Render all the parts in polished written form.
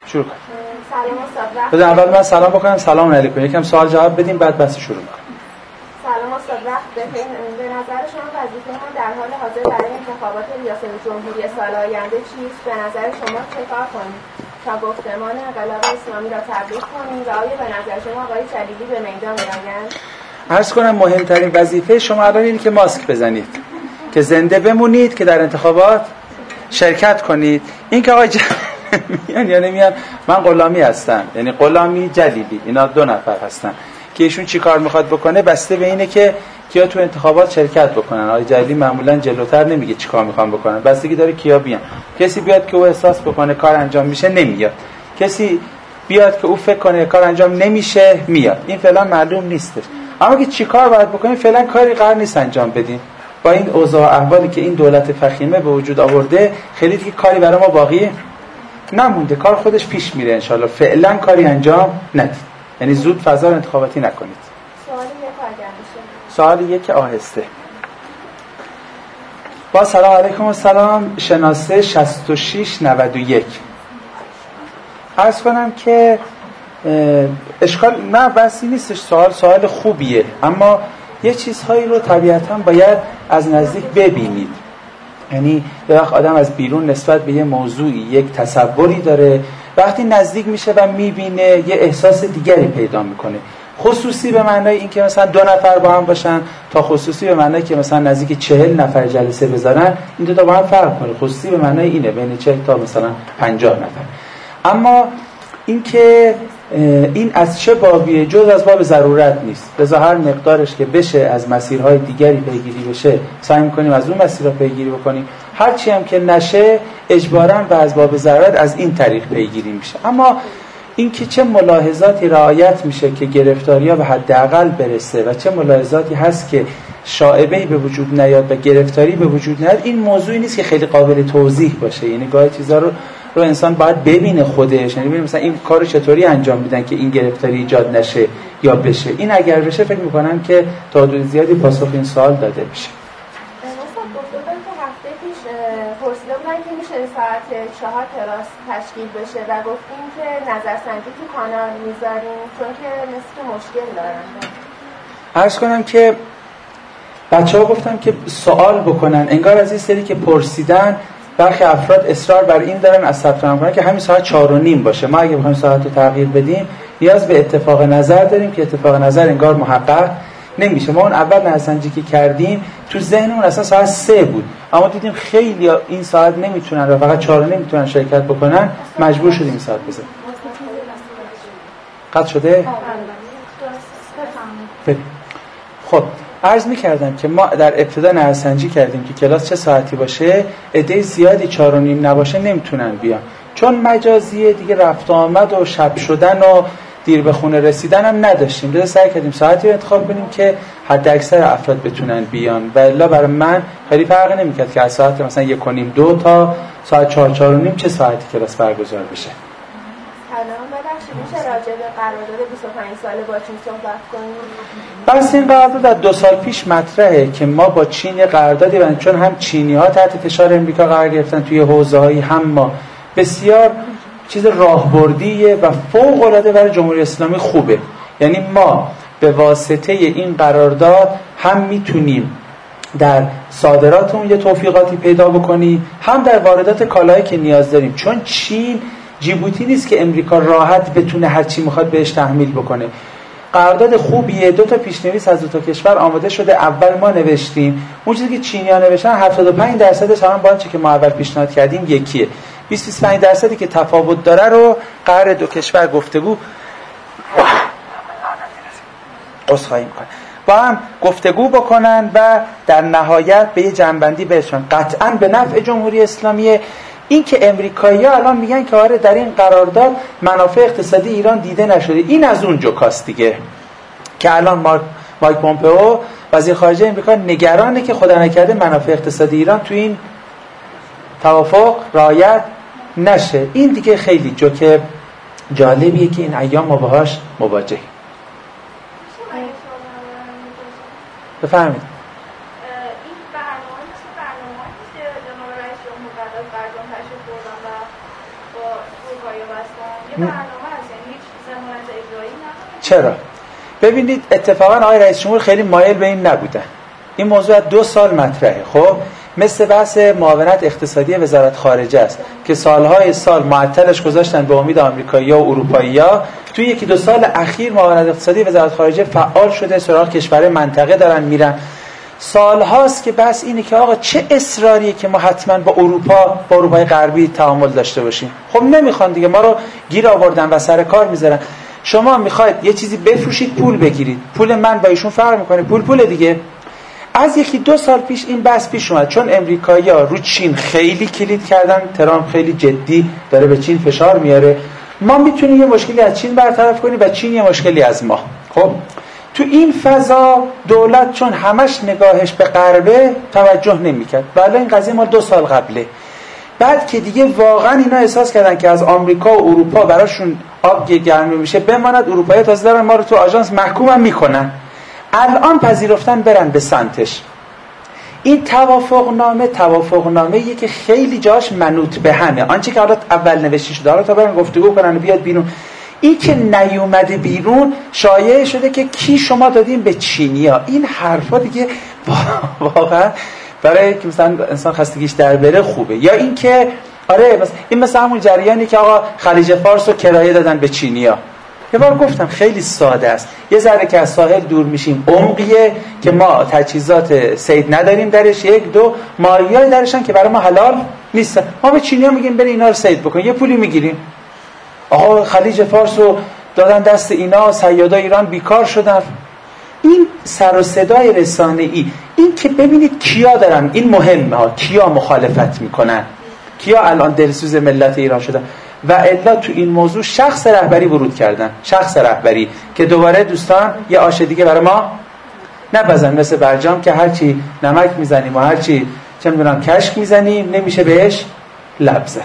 شروع کن. سلام استاد. بذار اول من سلام بکنم. سلام علیکم. یکم سوال جواب بدیم بعد بس شروع کنیم. سلام استاد. به نظر شما وظیفه ما در حال حاضر برای انتخابات ریاست جمهوری سال آینده چیست؟ به نظر شما چه کار کنیم تا گفتمان انقلاب اسلامی را تبلیغ کنیم و آیا به نظر شما آقای جلیلی به میدان میآیند؟ عرض کنم مهمترین وظیفه شما الان اینه که ماسک بزنید، که زنده بمونید، که در انتخابات شرکت کنید. این که آقای میان یا نمیان، من غلامی هستم، یعنی غلامی جلیلی، اینا دو نفر هستن که ایشون چی کار میخواد بکنه بسته به اینه که کیا تو انتخابات شرکت بکنن. آقای جلیلی معمولا جلوتر نمیگه چی کار میخوان بکنن، بستگی داره کیا بیان. کسی بیاد که او احساس بکنه کار انجام میشه نمیاد، کسی بیاد که او فکر کنه کار انجام نمیشه میاد. این فعلا معلوم نیستش، اما که چی کار باید بکنیم فعلا کاری قرار نیست انجام بدیم. با این اوضاع احوالی که این دولت فخیمه به وجود آورده خیلی دیگه کاری برای ما باقی نمونده، کار خودش پیش میره انشالله. فعلا کاری انجام ندید، یعنی زود فضا انتخاباتی نکنید. سوال یک آهسته. با سلام علیکم و سلام. شناسه 6691. عرض کنم که اشکال نه بسی نیستش، سوال خوبیه، اما یه چیزهایی رو طبیعتاً باید از نزدیک ببینید. یعنی یه وقت آدم از بیرون نسبت به یه موضوعی یک تصوری داره، وقتی نزدیک میشه و میبینه یه احساس دیگری پیدا میکنه. خصوصی به معنای این که مثلا 2 نفر با هم باشن تا خصوصی به معنای که مثلا نزدیک 40 نفر جلسه بذارن، این دو تا با هم فرق کنه. خصوصی به معنای اینه بین 40 تا مثلا 50 نفر. اما این که این از چه بابیه؟ جز از باب ضرورت نیست. لذا هر مقدارش که بشه از مسیرهای دیگری پیگیری بشه سعی می‌کنیم از اون مسیرها پیگیری بکنیم. هر چی هم که نشه اجباراً و از باب ضرورت از این طریق پیگیری میشه. اما این که چه ملاحظاتی رعایت میشه که گرفتاری‌ها به حداقل برسه و چه ملاحظاتی هست که شائبه‌ای به وجود نیاد و گرفتاری به وجود نیاد، این موضوعی نیست که خیلی قابل توضیح باشه. یعنی گاهی چیزا رو انسان باید ببینه خودش، یعنی ببینه مثلا این کارو چطوری انجام میدن که این گرفتاری ایجاد نشه یا بشه. این اگر بشه فکر میکنم که تا حدود زیادی پاسخ این سوال داده میشه. مثلا گفتم که هفته پیش پرسیده بودن که میشه ساعت 4 کلاس تشکیل بشه و گفتیم که نظرسنجی تو کانال میذاریم چون که مثل که مشکل دارن. عرض کنم که بچه‌ها گفتم که سوال بکنن، انگار از این سری که پرسیدن برخی افراد اصرار بر این دارن از ثبت نام کنن که همین ساعت 4:30 باشه. ما اگه بخوایم ساعت رو تغییر بدیم نیاز به اتفاق نظر داریم که اتفاق نظر انگار محقق نمیشه. ما اون اول نظرسنجی که کردیم تو ذهنمون اصلا ساعت 3 بود، اما دیدیم خیلی این ساعت نمیتونن و فقط 4:30 میتونن شرکت بکنن، مجبور شدیم این ساعت بزنیم. قطع شده؟ خب عرض می‌کردم که ما در ابتدا نظرسنجی کردیم که کلاس چه ساعتی باشه. عده زیادی 4:30 نباشه نمیتونن بیان، چون مجازیه دیگه، رفت و آمد و شب شدن و دیر به خونه رسیدن هم نداشتیم. لذا سعی کردیم ساعتی رو انتخاب کنیم که حد اکثر افراد بتونن بیان و الا برای من خیلی فرقی نمی‌کرد که از ساعت مثلا 1:30 2 تا ساعت 4 4:30 چه ساعتی کلاس برگزار بشه. میشه راجع به قرارداد 25 ساله با چین صحبت کنیم؟ بس این قرارداد از 2 سال پیش مطرحه که ما با چین قراردادی بندیم، چون هم چینی‌ها تحت فشار امریکا قرار گرفتن توی حوزه‌های، هم ما. بسیار چیز راهبردیه و فوق‌العاده برای جمهوری اسلامی خوبه. یعنی ما به واسطه این قرارداد هم میتونیم در صادراتمون یه توفیقاتی پیدا بکنیم، هم در واردات کالایی که نیاز داریم، چون چین جیبوتی نیست که امریکا راحت بتونه هر چی میخواد بهش تحمیل بکنه. قرارداد خوبیه، 2 تا پیشنویس از 2 تا کشور آماده شده. اول ما نوشتیم، اون چیزی که چینی‌ها نوشتن 75% هم با چیزی که ما اول پیشنهاد کردیم یکیه. 20-25% که تفاوت داره رو قرار 2 کشور گفتگو با هم گفتگو بکنن و در نهایت به یه جنبندی برسن. قطعاً به نفع جمهوری اسلامی. این که امریکایی‌ها الان میگن که آره در این قرارداد منافع اقتصادی ایران دیده نشده، این از اون جوکاست دیگه، که الان مایک پومپئو وزیر خارجه امریکا نگرانه که خدا نکرده منافع اقتصادی ایران تو این توافق رعایت نشه. این دیگه خیلی جوک جالبیه که این ایام ما باهاش مواجهیم. بفرمایید. چرا؟ ببینید اتفاقا آقای رئیس جمهور خیلی مایل به این نبودن. این موضوع از 2 سال مطرحه. خب مثل بحث معاونت اقتصادی وزارت خارجه است که سالهای سال معطلش گذاشتن به امید آمریکایی‌ها و اروپایی‌ها. توی 1-2 سال اخیر معاونت اقتصادی وزارت خارجه فعال شده، سراغ کشورهای منطقه دارن میرن. سالهاست که بس اینه که آقا چه اصراریه که ما حتما با اروپای غربی تعامل داشته باشیم. خب نمیخوان دیگه، ما رو گیر آوردن و سر کار میذارن. شما میخواید یه چیزی بفروشید پول بگیرید، پول من با ایشون فرق میکنه، پول دیگه. از 1-2 سال پیش این بحث پیش اومد، چون امریکایی‌ها رو چین خیلی کلید کردن، ترامپ خیلی جدی داره به چین فشار میاره، ما میتونیم یه مشکلی از چین برطرف کنیم و چین یه مشکلی از ما. خب تو این فضا دولت چون همش نگاهش به غربه توجه نمیکرد. بله این قضیه ما 2 سال قبله. بعد که دیگه واقعا اینا احساس کردن که از آمریکا و اروپا براشون آب گرم میشه بماند، اروپایی تازه دارن ما رو تو آژانس محکوم میکنن، الان پذیرفتن برن به سمتش. این توافقنامه که خیلی جاش منوط به همه آنچه که حالا اول نوشته شده، حالا تا برن گفتگو کنن و بیاد بیرون. این که نیومده بیرون شایعه شده که کی شما دادیم به چینیا. این حرفا دیگه واقعا برای که مثلا انسان خستگیش در بره خوبه. یا این که آره این مثلا همون جریانی که آقا خلیج فارس رو کرایه دادن به چینیا. یه بار گفتم خیلی ساده است، یه ذره که از ساحل دور میشیم عمقیه که ما تجهیزات صید نداریم درش، 1-2 ماهیای درشن که برای ما حلال نیستن، ما به چینیا میگیم برید اینا رو صید بکن، یه پولی میگیریم. آقا خلیج فارس رو دادن دست اینا، صیادای ایران بیکار شدن. این سر و صدای رسانه‌ای، این که ببینید کیا دارن، این مهمه ها، کیا مخالفت میکنن، کیا الان دلسوز ملت ایران شدن. و الا تو این موضوع شخص رهبری ورود کردن، شخص رهبری که دوباره دوستان یه آش دیگه برای ما نبزن، مثل برجام که هرچی نمک میزنیم و هرچی چه میدونم کشک میزنیم نمیشه بهش لب زد.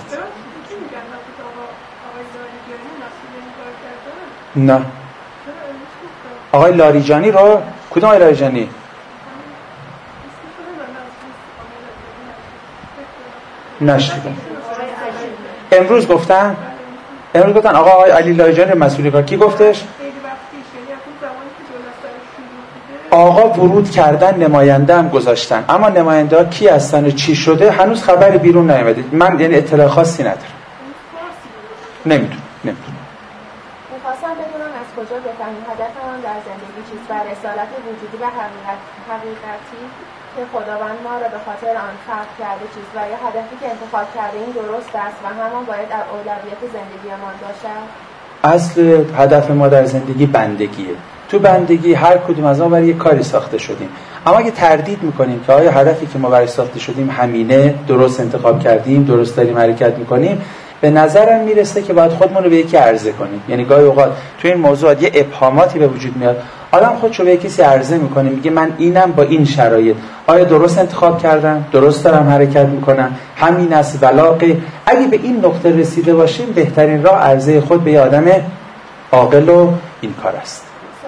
نه آقای لاریجانی رو کدوم آقای لاریجانی؟ نشیدم. امروز گفتن آقای علی لاریجانی مسئول کار. کی گفتش؟ آقا ورود کردن، نماینده هم گذاشتن، اما نماینده ها کی هستن و چی شده هنوز خبری بیرون نیامده. من یعنی اطلاع خاصی ندارم، نمیدونم. میخواستم بدونم از کجا بفهمیم هدف من در زندگی چیست و رسالت وجودی و حقیقتی که خداوند ما را به خاطر آن خلق کرده چیست و یا هدفی که انتخاب کرده این درست است و همان باید اولویت زندگیمان باشد. اصل هدف ما در زندگی بندگیه. تو بندگی هر کدوم از ما برای یک کاری ساخته شدیم، اما اگه تردید میکنیم که آیا هدفی که ما برای ساخته شدیم همینه، درست انتخاب کردیم، درست داریم حرکت میکنیم، به نظرم میرسه که باید خودمون رو به یکی عرضه کنیم. یعنی گاهی اوقات تو این موضوعات یه ابهاماتی به وجود میاد، آدم خودشو به کسی عرضه میکنه، میگه من اینم با این شرایط، آیا درست انتخاب کردم، درست دارم حرکت میکنم، همین است ولاقه. اگه به این نقطه رسیده باشیم بهترین راه عرضه خود به یه آدم عاقل و این کار است.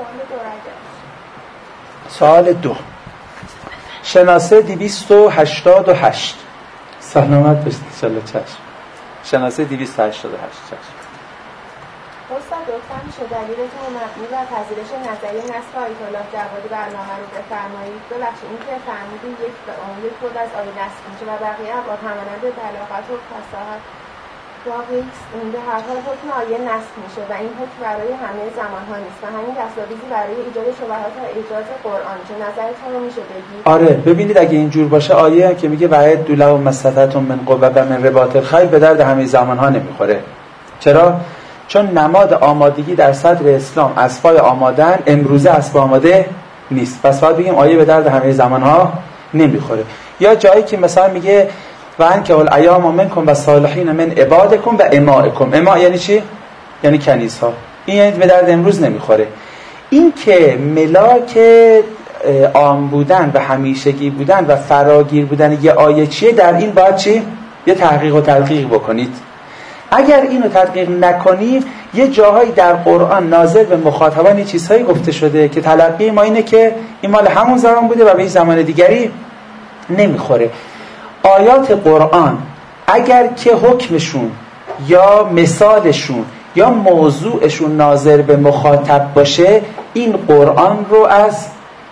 سوال 2 شناسه 288. سلامت باشید ان شاء الله. چشم. شناسه 288. چشم. استاد لطفاً میشه دلیلتون مبنی بر پذیرش نظریه نسخ آیت الله جوادی برنامه رو بفرمایید؟ ببخشید این که فرمودین یک خود از آیه نسخ میشه و بقیه با همانند بلاغت و فصاحت واقعی به هر حال حکم آیه نسخ میشه و این حکم برای همه زمانها نیست و همین دستاویزی برای ایجاد شبهات و ایجاد قرآن چه نظرتون رو میشه بگید؟ آره ببینید اگه اینجور باشه آیه که میگه وعد دوله و مسطتون من قوه و من رباط الخیل به درد همه زمانها نمیخوره. چرا؟ چون نماد آمادگی در صدر اسلام اسبای آمادن، امروزه اسب آماده نیست، پس باید بگیم آیه به درد همه زمانها نمیخوره. یا جایی که مثلا میگه و انکه الایام منکم و صالحین من عبادکم و امائکم. اما یعنی چی؟ یعنی کنیس‌ها. این یعنی به درد امروز نمیخوره. این که ملاک عام بودن و همیشگی بودن و فراگیر بودن یه آیه چیه، در این باید چی؟ یه تحقیق و تدقیق بکنید. اگر اینو تدقیق نکنید یه جاهایی در قرآن ناظر به مخاطبان چیزهایی گفته شده که تلقی ما اینه که این مال همون زمان بوده و به این زمان دیگری نمیخوره. آیات قرآن اگر که حکمشون یا مثالشون یا موضوعشون ناظر به مخاطب باشه، این قرآن رو از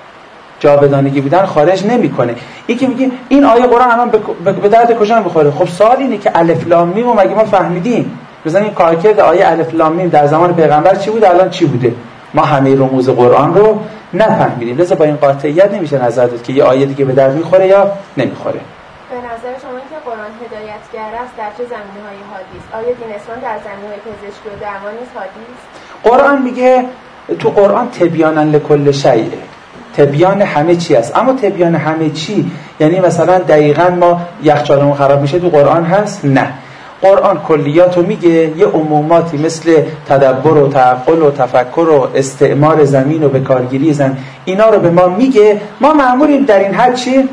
جاودانگی بودن خارج نمیکنه. این که میگیم این آیه قرآن الان به درد کجا میخوره؟ خب سوال اینه که الف لام میم رو مگه ما فهمیدیم؟ مثلا این کارکرد آیه الف لام میم در زمان پیغمبر چی بود، الان چی بوده؟ ما همه رموز قرآن رو نفهمیدیم. لذا با این قاطعیت نمیشه نظر داد که یه آیه دیگه به درد میخوره یا نمیخوره. به نظر شما که قرآن هدایتگر است در چه زمینه‌های حادیث؟ آیا دین اسلام در زمینه‌های پزشکی و درمان نیز حادیث؟ قرآن میگه تو قرآن تبیانا لکل شیء، تبیان همه چی است. اما تبیان همه چی یعنی مثلا دقیقاً ما یخچالمون خراب میشه تو قرآن هست؟ نه. قرآن کلیات رو میگه، یه عموماتی مثل تدبر و تعقل و تفکر و استعمار زمین و بکارگیری زمین، اینا رو به ما میگه. ما مأموریم در این حد چی؟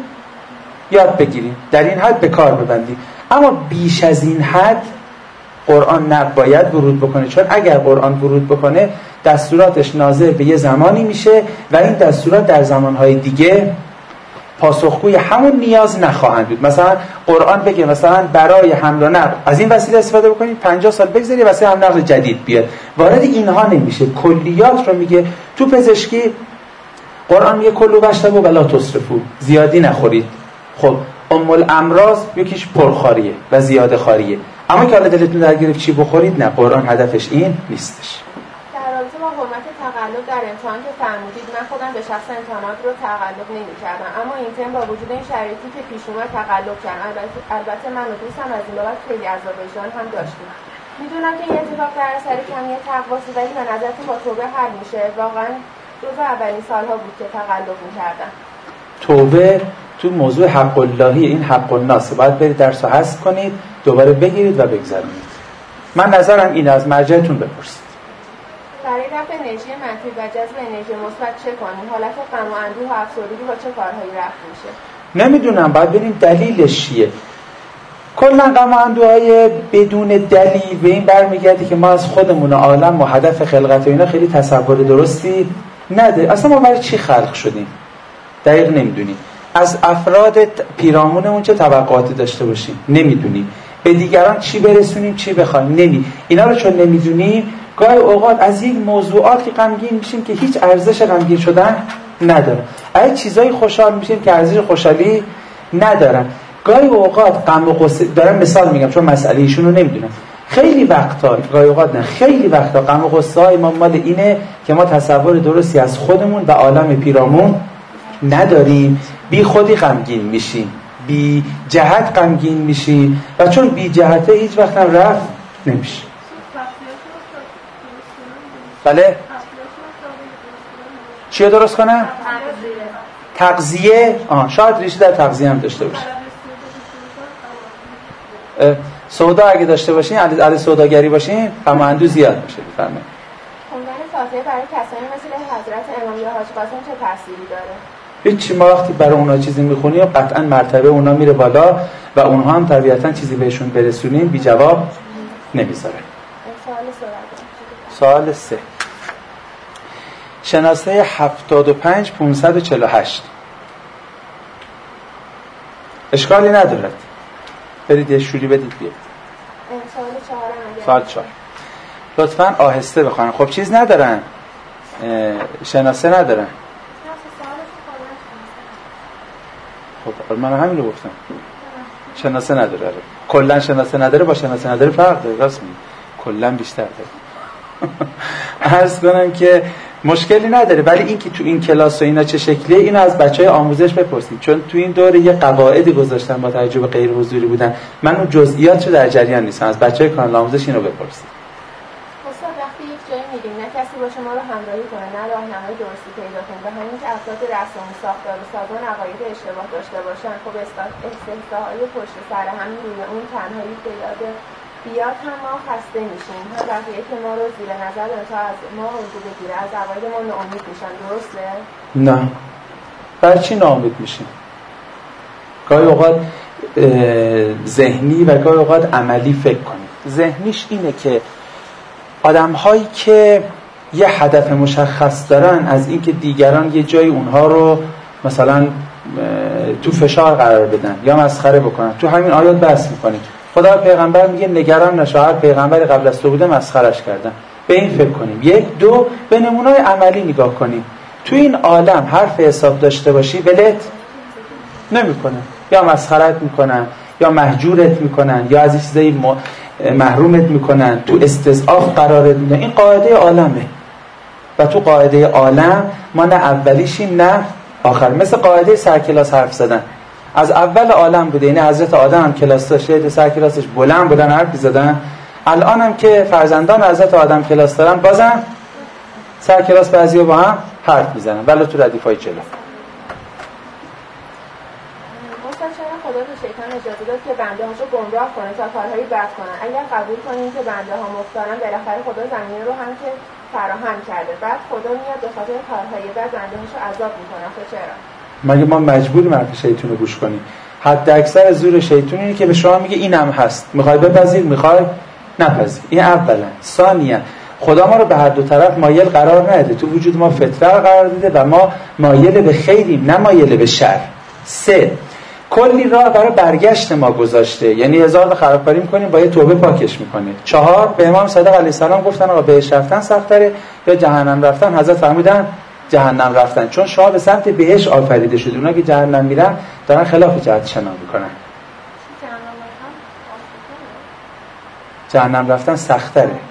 یاد بگیریم، در این حد به کار ببندیم. اما بیش از این حد قرآن نباید ورود بکنه، چون اگر قرآن ورود بکنه دستوراتش ناظر به یه زمانی میشه و این دستورات در زمانهای دیگه پاسخگوی همون نیاز نخواهند بود. مثلا قرآن بگه مثلا برای حمل و نقل از این وسیله استفاده بکنید، 50 سال بگذری واسه حمل و نقل جدید بیاد. وارد اینها نمیشه، کلیات رو میگه. تو پزشکی قرآن میگه کلوا واشربوا ولا تسرفوا، زیادی نخورید. خب ام الامراض یکیش پرخوریه و زیاده خوریه. اما که حالا دلتون در گرفت چی بخورید، نه، قرآن هدفش این نیستش. در رابطه با حرمت تقلب در امتحان که فرمودید، من خودم به شخص امتحانات رو تقلب نمی‌کردم، اما این ترم با وجود این شرایطی که پیش اومد تقلب کردم. البته من و دوستم از این بابت خیلی عذاب وجدان هم داشتیم. میدونم که این اتفاق در اثر کمی تقواست، ولی به نظرتون با توبه حل میشه؟ واقعا جزو اولین سالها بود که تقلب می‌کردم. توبه تو موضوع حق اللهی، این حق الناس، باید برید درس رو حذف کنید، دوباره بگیرید و بگذرونید. من نظرم اینه، از مرجعتون بپرسید. برای رفع انرژی منفی و جذب انرژی مثبت چه کنیم؟ حالت غم و اندوه و افسردگی با چه کارهایی رفع میشه؟ نمیدونم، باید ببینیم دلیلش چیه. کلا غم و اندوهای بدون دلیل به این برمیگرده که ما از خودمون و عالم و هدف خلقت و اینا خیلی تصور درستی نده. اصلا ما برای چی خلق شدیم دقیق نمیدونیم. از افراد پیرامونمون چه توقعاتی داشته باشیم نمیدونیم. به دیگران چی برسونیم چی بخوایم اینا رو چون نمیدونیم، گاهی اوقات از یک موضوعاتی غمگین میشیم که هیچ ارزش غمگین شدن نداره. از چیزایی خوشحال میشیم که ارزش خوشحالی ندارن. گاهی اوقات غم و غصه، دارم مثال میگم چون مسئله ایشون رو نمیدونم، خیلی وقتا، گاهی اوقات نه، خیلی وقتا غم و غصه های ما مال اینه که ما تصور درستی از خودمون و عالم پیرامون نداریم. بی خودی غمگین میشیم، بی جهت غمگین میشیم و چون بی جهته هیچ وقت هم رفت نمیشه. بله؟ چی رو درست کنم؟ تغذیه. شاید ریشه در تغذیه هم داشته باشه. سودا اگه داشته باشین، علی سوداگری باشین، غم و اندوه زیاد میشه. بفرمایید. خوندن فاتحه برای کسانی مثل حضرت امام یا حاج قاسم چه تأثیری داره؟ هیچ، ما وقتی برای اونا چیزی میخونیم قطعا مرتبه اونا میره بالا و اونها هم طبیعتا چیزی بهشون برسونیم بی جواب نمیذاره. سوال 3. شناسه 75548 اشکالی ندارد، برید یه شوری بدید بیاد. سوال 4 لطفاً آهسته بخونن. خب چیز ندارن، شناسه ندارن. خب من همین رو گفتم، شناسه نداره. کلا شناسه نداره با شناسه نداره فرق داره. راست میگی، کلا بیشتر داره. عرض کنم که مشکلی نداره، ولی این که تو این کلاس و اینا چه شکلیه اینو از بچهای آموزش بپرسید، چون تو این دوره یه قواعدی گذاشتن با توجه به غیر حضوری بودن. من اون جزئیاتشو در جریان نیستم، از بچهای کانال آموزش اینو بپرسید. استاد وقتی یک جایی میریم نه کسی باشه ما رو همراهی کنه، نه راهنمای درستی پیدا کنه، و همین که افراد رسمی ساختار و سازمان عقاید اشتباه داشته باشن، خب استثناءهای پشت سر همین روی اون تنهایی بیاد هم ما خسته میشیم. هم بقیه که ما رو زیر نظر داره تا از ما حضور بگیره، از عقاید ما ناامید میشن. درسته؟ نه، برای چی ناامید میشیم؟ گاهی اوقات ذهنی و گاهی اوقات عملی فکر کنیم. ذهنیش اینه که آدم‌هایی که یه هدف مشخص دارن از اینکه دیگران یه جای اونها رو مثلا تو فشار قرار بدن یا مسخره بکنن، تو همین آیات بحث می‌کنیم. خدا پیغمبر میگه نگران نشو، هر پیغمبری قبل از تو بوده مسخرش کردن. به این فکر کنیم. 1 2 به نمونه‌های عملی نگاه کنیم. تو این عالم حرف حساب داشته باشی ولت نمیکنن، یا مسخرت میکنن، یا محجورت میکنن، یا از چیزایی محرومت میکنن، تو استضعاف قرارت میدن. این قاعده عالمه و تو قاعده عالم ما نه اولیشیم نه آخر. مثل قاعده سرکلاس حرف زدن، از اول عالم بوده. یعنی حضرت آدم هم کلاس داشته، سرکلاسش بلند حرف زدن. الان هم که فرزندان حضرت آدم کلاس دارن بازم سرکلاس بعضیا با هم حرف میزنن، ولی تو ردیفای جلو. چرا خدا به شیطان اجازه داد که بنده هاشو گمراه کنه تا کارهایی بد کنن؟ اگر قبول کنیم که بنده ها مختارن، بالاخره خدا زمین رو هم که فراهم کرده، بعد خدا میاد به خاطر کارهای بد بنده هاشو عذاب میکنه. خب چرا؟ مگه ما مجبوریم حرف شیطون رو گوش کنیم؟ حد اکثر زور شیطون اینه که به شما میگه اینم هست، میخوای بپذیر میخوای نپذیر. این اولا. ثانیا خدا ما رو به هر دو طرف مایل قرار نده. تو وجود ما فطره قرار داده و ما مایل به خیریم نه مایل به شر. 3 کلی راه برای برگشت ما گذاشته، یعنی 1000 تا خرابکاری می‌کنیم با یه توبه پاکش می‌کنه. 4 به امام صادق علیه السلام گفتن آقا بهشت رفتن سخت‌تره یا جهنم رفتن؟ حضرت فرمودن جهنم رفتن، چون شما به سمت بهشت آفریده شدید. اونا که جهنم میرن دارن خلاف جهت شنا می‌کنن. جهنم رفتن سخت‌تره. این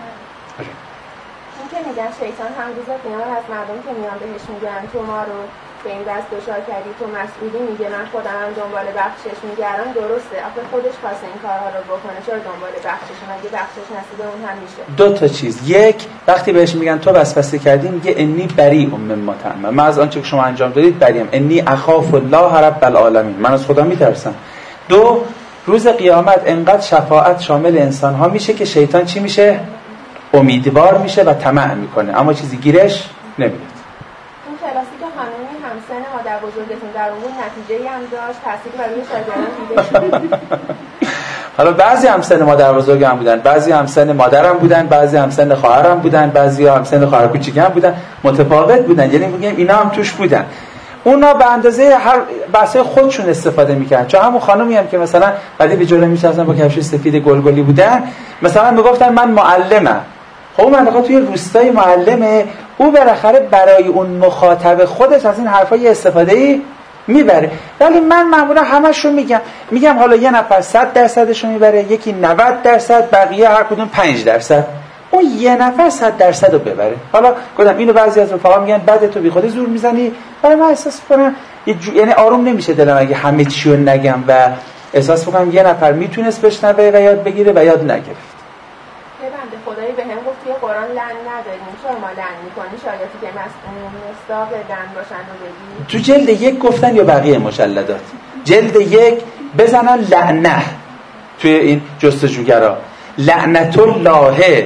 که میگن شیطان هم روز قیامت از مردم که میان بهش میگن تو ما رو به این دست دچار کردی، تو مسئولی، میگه من خودم هم دنبال بخشش میگردم. درسته، آخه خودش خواسته این کارها رو بکنه، چرا دنبال بخشش؟ مگه بخشش نصیب اون هم میشه؟ 2 تا چیز. 1 وقتی بهش میگن تو وسوسه کردی، میگه انی بریء مما تعملون، من از آنچه که شما انجام دادید بریم. انی اخاف الله رب العالمین، من از خدا میترسم. 2 روز قیامت انقدر شفاعت شامل انسان ها میشه که شیطان چی میشه؟ امیدوار میشه و طمع میکنه، اما چیزی گیرش نمیاد. اون کلاسی که خانمی همسن مادر بزرگتون در اون نتیجه‌ای هم داشت، تأثیری برای شاگردان دیده شد؟ حالا بعضی همسن مادر بزرگم بودن، بعضی همسن مادرم بودن، بعضی همسن خواهرم بودن، بعضی همسن خواهر کوچیکم بودن، متفاوت بودن. یعنی میگم اینا هم توش بودن. اونا به اندازه هر بحثای خودشون استفاده میکردن. چون همون خانومی هم که مثلا بعد به جلو میشستن با کفش سفید گلگلی بودن، مثلا میگفتن من معلمم. خب من میگم توی روستای معلمه، او بالاخره برای اون مخاطب خودش از این حرفای استفاده‌ای میبره. ولی من معمولا همشون میگم حالا یه نفر 100% میبره، یکی 90%، بقیه هر کدوم 5%. اون یه نفر 100% رو ببره. حالا گفتم اینو بعضی از رفقا میگن بعد تو بی خودی زور میزنی، ولی من احساس میکنم یعنی آروم نمیشه دلم اگه همه چی رو نگم و احساس میکنم یه نفر میتونست بشنوه و یاد بگیره و یاد نگرفت. یه بنده خدایی به هم گفت توی قرآن لعن نداریم، چرا ما لعن میکنی؟ شایدی که مصداق لعن باشن رو بگی. تو جلد 1 گفتن یا بقیه مجلدات؟ جلد 1 بزنن لعنه توی این جستجوگرا، لعنت الله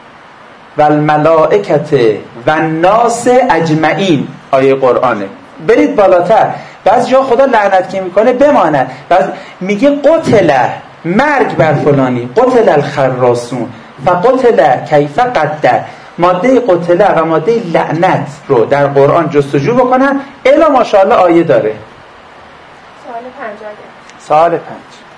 و الملائکت و الناس اجمعین، آیه قرآنه. برید بالاتر، بعضی جا خدا لعنت که میکنه بماند، بعضی میگه قتل، مرگ بر فلانی، قتل الخراسون فقتل کیف قدر. ماده قتل و ماده لعنت رو در قرآن جستجو بکنن، الا ماشاءالله آیه داره. سوال 5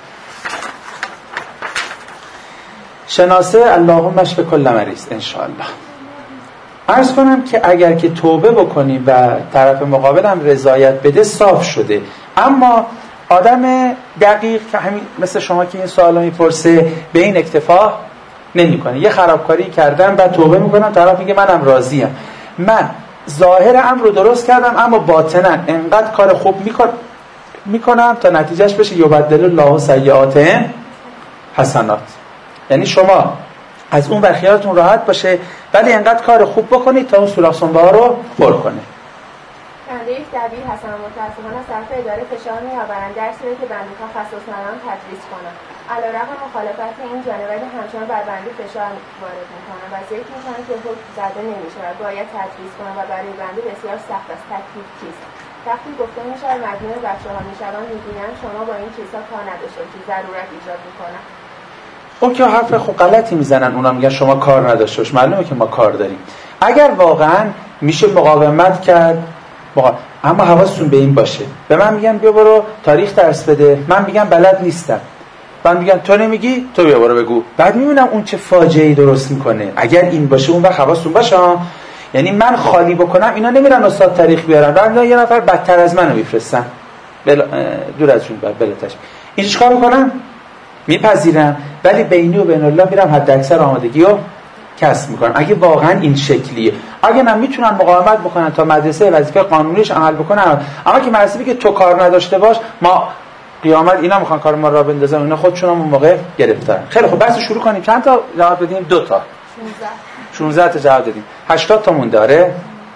شناسه اللهم اشف کل مریض انشاءالله. عرض کنم که اگر که توبه بکنیم و طرف مقابل هم رضایت بده صاف شده، اما آدم دقیق که همین مثل شما که این سوالو میپرسه به این اکتفا نمیکنه. یه خرابکاری کردم بعد توبه میکنم، طرف میگه منم راضیم، من ظاهر امر رو درست کردم اما باطنا انقدر کار خوب میکنم تا نتیجهش بشه یبدل الله سیئاتهم حسنات. یعنی شما از اون خیالتون راحت باشه ولی انقدر کار خوب بکنید تا اون سوراخ سنبه ها رو پر کنه. بنده یک دبیر هستم، متاسفانه از طرف اداره فشار میآورند در صورتی که بنده تخصص ندارم تدریس کنم. علیرغم مخالفت این جانب ولی همچنان بر بنده فشار وارد میکنم و ذکر میکنم که حکم زده نمیشود، باید تدریس کنم و برای بنده بسیار سخت است. تکلیف چیست؟ وقتی گفته میشود مدیون بچه‌ها میشوند میگویند شما با این چیزها کار نداشته باشید، ضرورت ایجاد میکنه. اون که حرف خب غلطی میزنن، اونا میگن شما کار نداشته باش، معلومه که ما کار داریم. اگر واقعا میشه مقاومت کرد اما حواستون به این باشه. به من میگن بیا برو تاریخ درس بده، من میگم بلد نیستم. بعد میگن تو نمیگی، تو بیا برو بگو. بعد میبینم اون چه فاجعه‌ای درست میکنه. اگر این باشه اون وقت حواستون باشه. یعنی من خالی بکنم اینا نمیرن استاد تاریخ بیارن، بعد یه نفر بدتر از منو میفرستن دور ازشون بلاتش. این چیکار میکنم؟ میپذیرم، ولی بینی و بین الله میرم حد اکثر آمادگی رو کسب میکنم. اگه واقعا این شکلیه، اگه نه میتونن مقاومت بکنن تا مدرسه وظیفه قانونیش عمل بکنن. اما که مرسیبی که تو کار نداشته باش، ما قیامت اینا میخوان کار ما را بندازن، اینا خودشون هم اون موقع گرفتارن. خیلی خب بس شروع کنیم. چند تا جواب بدیم؟ 2 تا 16 تا جواب دادیم. 80 تا مونده. داره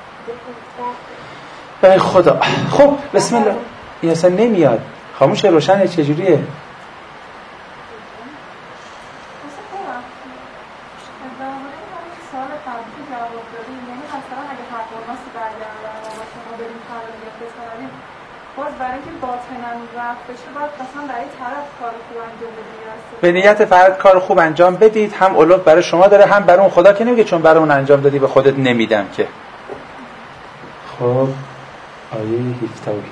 ای خدا. خب بسم الله. این اصلا نمیاد. خاموشه روشنه چجوریه؟ به نیت فرد کار خوب انجام بدید، هم اولوگ برای شما داره، هم برای اون. خدا که نمیگه چون برای اون انجام دادی به خودت نمیدم که. خب آیه 17 و 18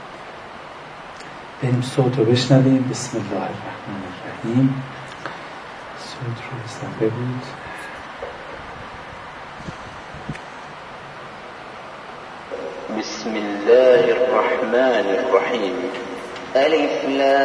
بریم صوت رو بشنویم. بسم الله الرحمن الرحیم. صوت رو بسنبه بود. بسم الله الرحمن الرحیم. الف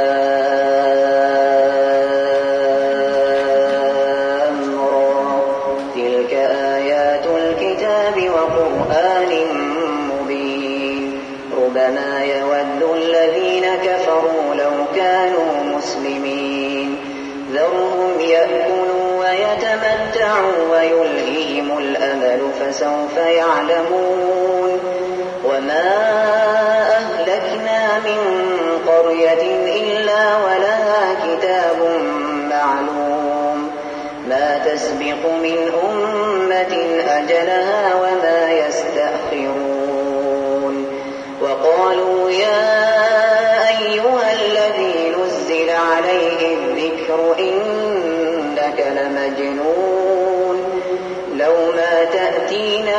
لام را تلك آیات الكتاب وقرآن مبین ربما يود الذين كفروا لو كانوا مسلمين ذرهم يأكلوا ويتمتعوا ويلههم الأمل فسوف يعلمون وما أهلكنا من قرية إلا ولها كتاب معلوم ما تسبق من أمة أجلها وما يستأخرون وقالوا يا أيها الذي نزل عليه الذكر إنك لمجنون لو ما تأتينا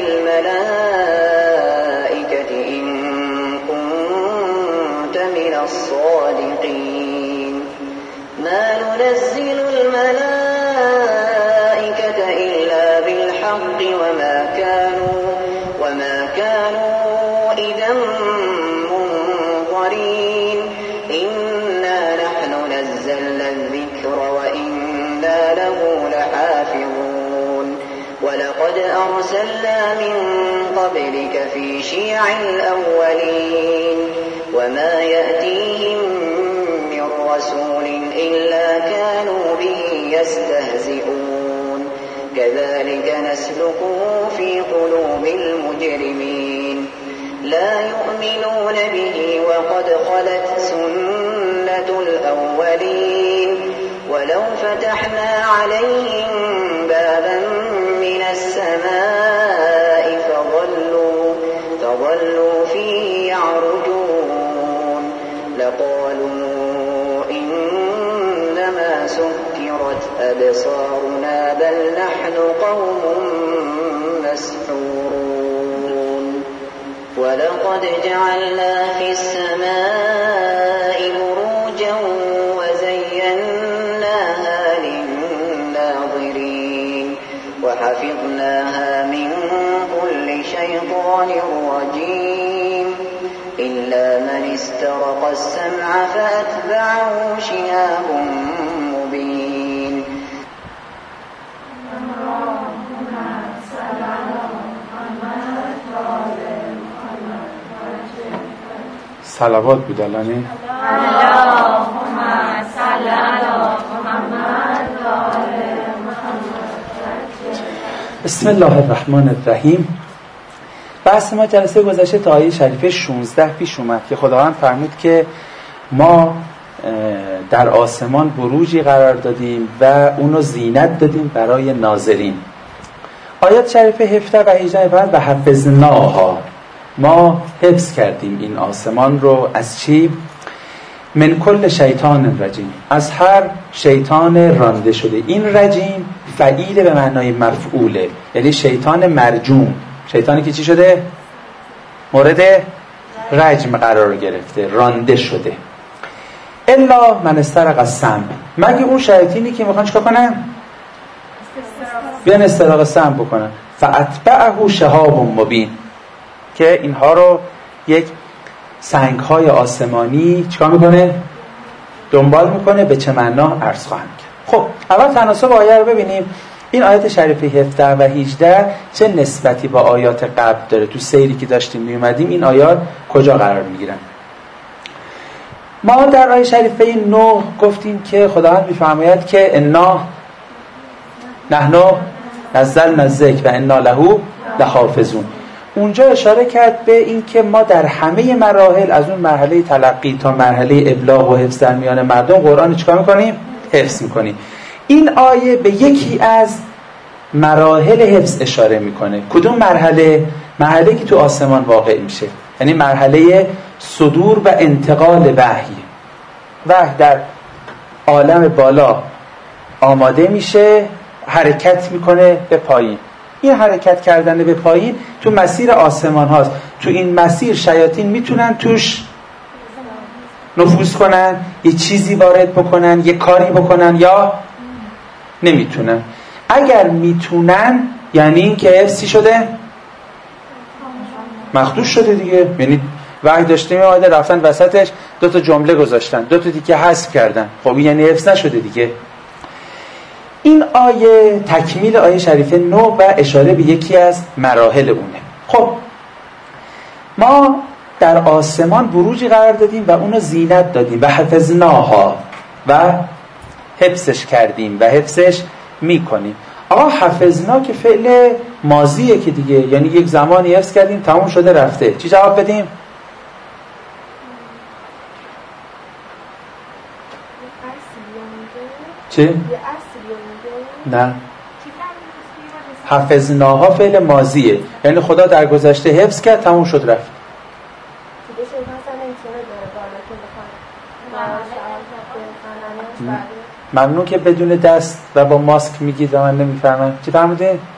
بالملائكة إن كنت من الصادقين ما ننزل الملائكة إلا بالحق وما كانوا إذا منظرين إنا نحن نزلنا الذكر وإنا له لحافظون ولقد أرسلنا من قبلك في شيع الأولين وما يأتيهم من رسول إلا كانوا به يستهزئون كذلك نسلكه في قلوب المجرمين لا يؤمنون به وقد خلت سنة الأولين ولو فتحنا عليهم بابا من السماء فظلوا فيه يعرجون لقالوا إنما سكرت أبصارنا بل نحن قوم مسحورون ولقد جعلنا في السماء بروجا وزيناها للناظرين وحفظناها من كل شيطان رجيم إلا من استرق السمع فأتبعه شهاب مبين صلوات بود الان. اللهم صل علی محمد و آل محمد. بسم الله الرحمن الرحیم. بحث ما جلسه گذشته تا آیه شریفه 16 پیش اومد که خداوند فرمود که ما در آسمان بروجی قرار دادیم و اونو زینت دادیم برای ناظرین. آیات شریفه 17 و 18 فرمود و حفظناها، ما حفظ کردیم این آسمان رو از چی؟ من کل شیطان رجیم، از هر شیطان رانده شده. این رجیم فعیل به معنای مفعوله، یعنی شیطان مرجوم، شیطانی که چی شده؟ مورد رجم قرار گرفته، رانده شده. الا من استرق السمع، مگه اون شیاطینی که میخوان چیکار کنن؟ بیان استراق سمع بکنن. فاتبعه شهاب مبین، که اینها رو یک سنگ‌های آسمانی چیکار میکنه؟ دنبال میکنه. به چه معنا؟ عرض خواهم کرد. خب اول تناسب آیه رو ببینیم. این آیات شریفه 17 و 18 چه نسبتی با آیات قبل داره؟ تو سیری که داشتیم میومدیم این آیات کجا قرار میگیرن؟ ما در آیه شریفه 9 گفتیم که خداوند میفرماید که انا نحن نزلنا الذکر و انا له لحافظون. اونجا اشاره کرد به این که ما در همه مراحل، از اون مرحله تلقی تا مرحله ابلاغ و حفظ در میان مردم، قرآن چیکار میکنیم؟ حفظ میکنیم. این آیه به یکی از مراحل حفظ اشاره میکنه. کدوم مرحله؟ مرحله که تو آسمان واقع میشه، یعنی مرحله صدور و انتقال وحی. وحی در عالم بالا آماده میشه، حرکت میکنه به پایین. این حرکت کردن به پایین تو مسیر آسمان هاست. تو این مسیر شیاطین میتونن توش نفوذ کنن، یه چیزی وارد بکنن، یه کاری بکنن، یا نمیتونن. اگر میتونن یعنی این که حفظی شده؟ مخدوش شده دیگه. یعنی وحی داشتیم آمده رفتن وسطش 2 تا جمله گذاشتن، 2 تا دیگه حذف کردن، خب یعنی حفظ نشده دیگه. این آیه تکمیل آیه شریفه 9 و اشاره به یکی از مراحل اونه. خب ما در آسمان بروجی قرار دادیم و اونو زینت دادیم و حفظناها و حفظش کردیم و حفظش میکنیم. آقا حفظنا که فعل ماضیه که دیگه، یعنی یک زمانی حفظ کردیم تموم شده رفته. چی جواب بدیم؟ چه؟ نه، حفظناها فعل ماضیه، یعنی خدا در گذشته حفظ کرد تموم شد رفت. ممنون که بدون دست و با ماسک میگید و من نمیفهمم. چی فرمودین؟ مرحله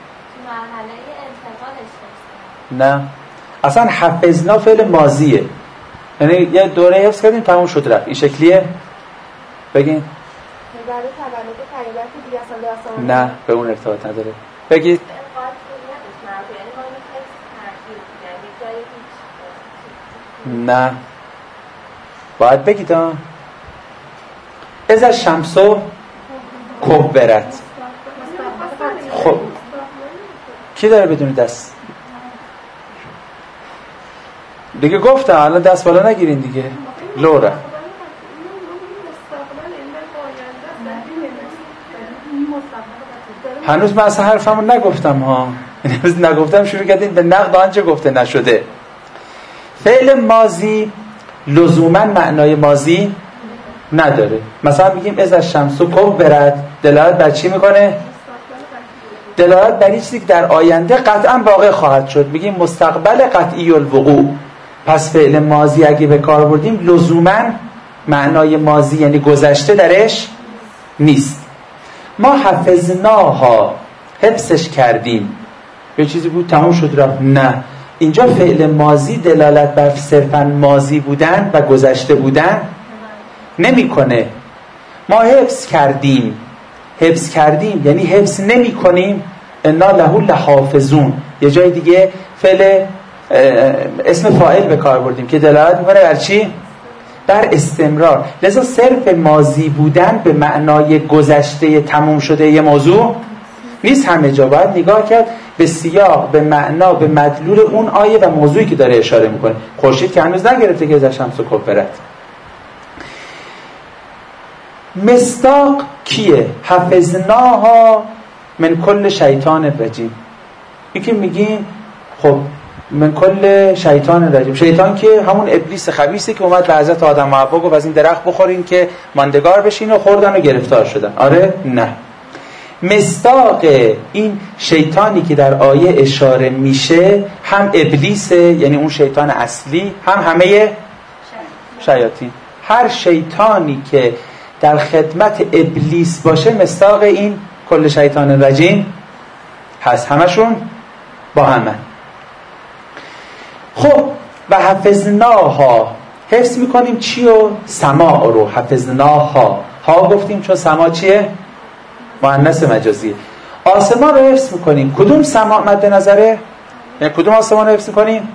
انتقالش. نه، اصلا حفظنا فعل ماضیه، یعنی یه دوره حفظ کردیم تموم شد رفت. این شکلیه؟ بگین. نه، به اون ارتباط نداره. بگید. نه، باید بگید ها. از الشمسو کبرت. خب کی داره بدون دست؟ دیگه گفتم الان دست بالا نگیرین دیگه. لورا هنوز من اصلا حرفمو نگفتم ها. هنوز نگفتم شروع کردین به نقد آنچه گفته نشده. فعل ماضی لزوما معنای ماضی نداره. مثلا میگیم از الشمس کبرت، دلالت بر چی میکنه؟ دلالت بر چیزی که در آینده قطعا واقع خواهد شد. میگیم مستقبل قطعی الوقوع. پس فعل ماضی اگه به کار بردیم لزوما معنای ماضی یعنی گذشته درش نیست. ما حفظناها حفظش کردیم، یه چیزی بود تموم شد رفت. نه، اینجا فعل ماضی دلالت بر صرفا ماضی بودن و گذشته بودن نمیکنه. ما حفظ کردیم، حفظ کردیم یعنی حفظ نمی کنیم. انا له لحافظون. یه جای دیگه فعل اسم فاعل به کار بردیم که دلالت میکنه بر چی؟ بر استمرار. لذا صرف ماضی بودن به معنای گذشته تموم شده یه موضوع نیست. همه جا باید نگاه کرد به سیاق، به معنا، به مدلول اون آیه و موضوعی که داره اشاره میکنه. خورشید که هنوز نگرفته که از شمس کبرت. مصداق کیه؟ حفظناها من کل شیطان رجیم. یکی میگین خب من کل شیطان رجیم، شیطان که همون ابلیس خبیثی که اومد به حضرت آدم و حوا گفت از این درخت بخورین که ماندگار بشین و خوردن و گرفتار شدن. آره؟ نه. مصداق این شیطانی که در آیه اشاره میشه هم ابلیسه، یعنی اون شیطان اصلی، هم همه شیاطین. هر شیطانی که در خدمت ابلیس باشه مصداق این کل شیطان رجیم هست. همشون با همه. خب و حفظناها حفظ میکنیم چی و؟ سماع رو. حفظناها، ها گفتیم چون سماع چیه؟ مؤنث مجازیه. آسمان رو حفظ میکنیم. کدوم سماع مد نظره؟ یعنی کدوم آسمان رو حفظ میکنیم؟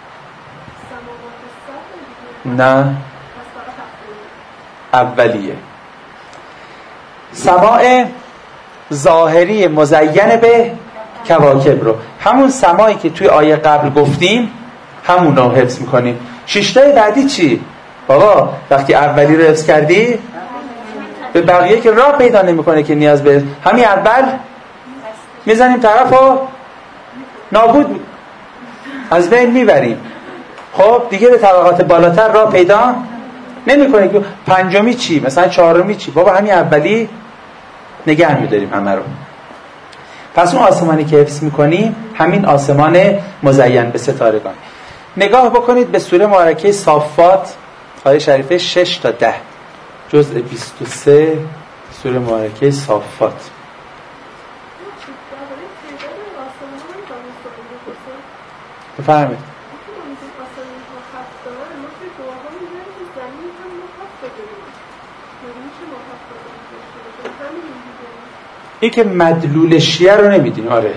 نه، اولیه. سماع ظاهری مزین به کواکب رو، همون سماعی که توی آیه قبل گفتیم همون رو حفظ میکنیم. شیشتای بعدی چی؟ بابا وقتی اولی رو حفظ کردی به بقیه که راه پیدا نمیکنه که نیاز به همین اول میزنیم طرف رو نابود از بین میبریم. خب دیگه به طبقات بالاتر راه پیدا نمیکنه که پنجمی چی؟ مثلا چهارمی چی؟ بابا همین اولی نگه میداریم همه رو. پس اون آسمانی که حفظ میکنیم همین آسمان مزین به ستارگان. نگاه بکنید به سوره مبارکه صافات آیه شریفه 6 تا 10، جزء 23 سوره مبارکه صافات. بفرمایید. این که مدلول شیعه رو نمیدین. آره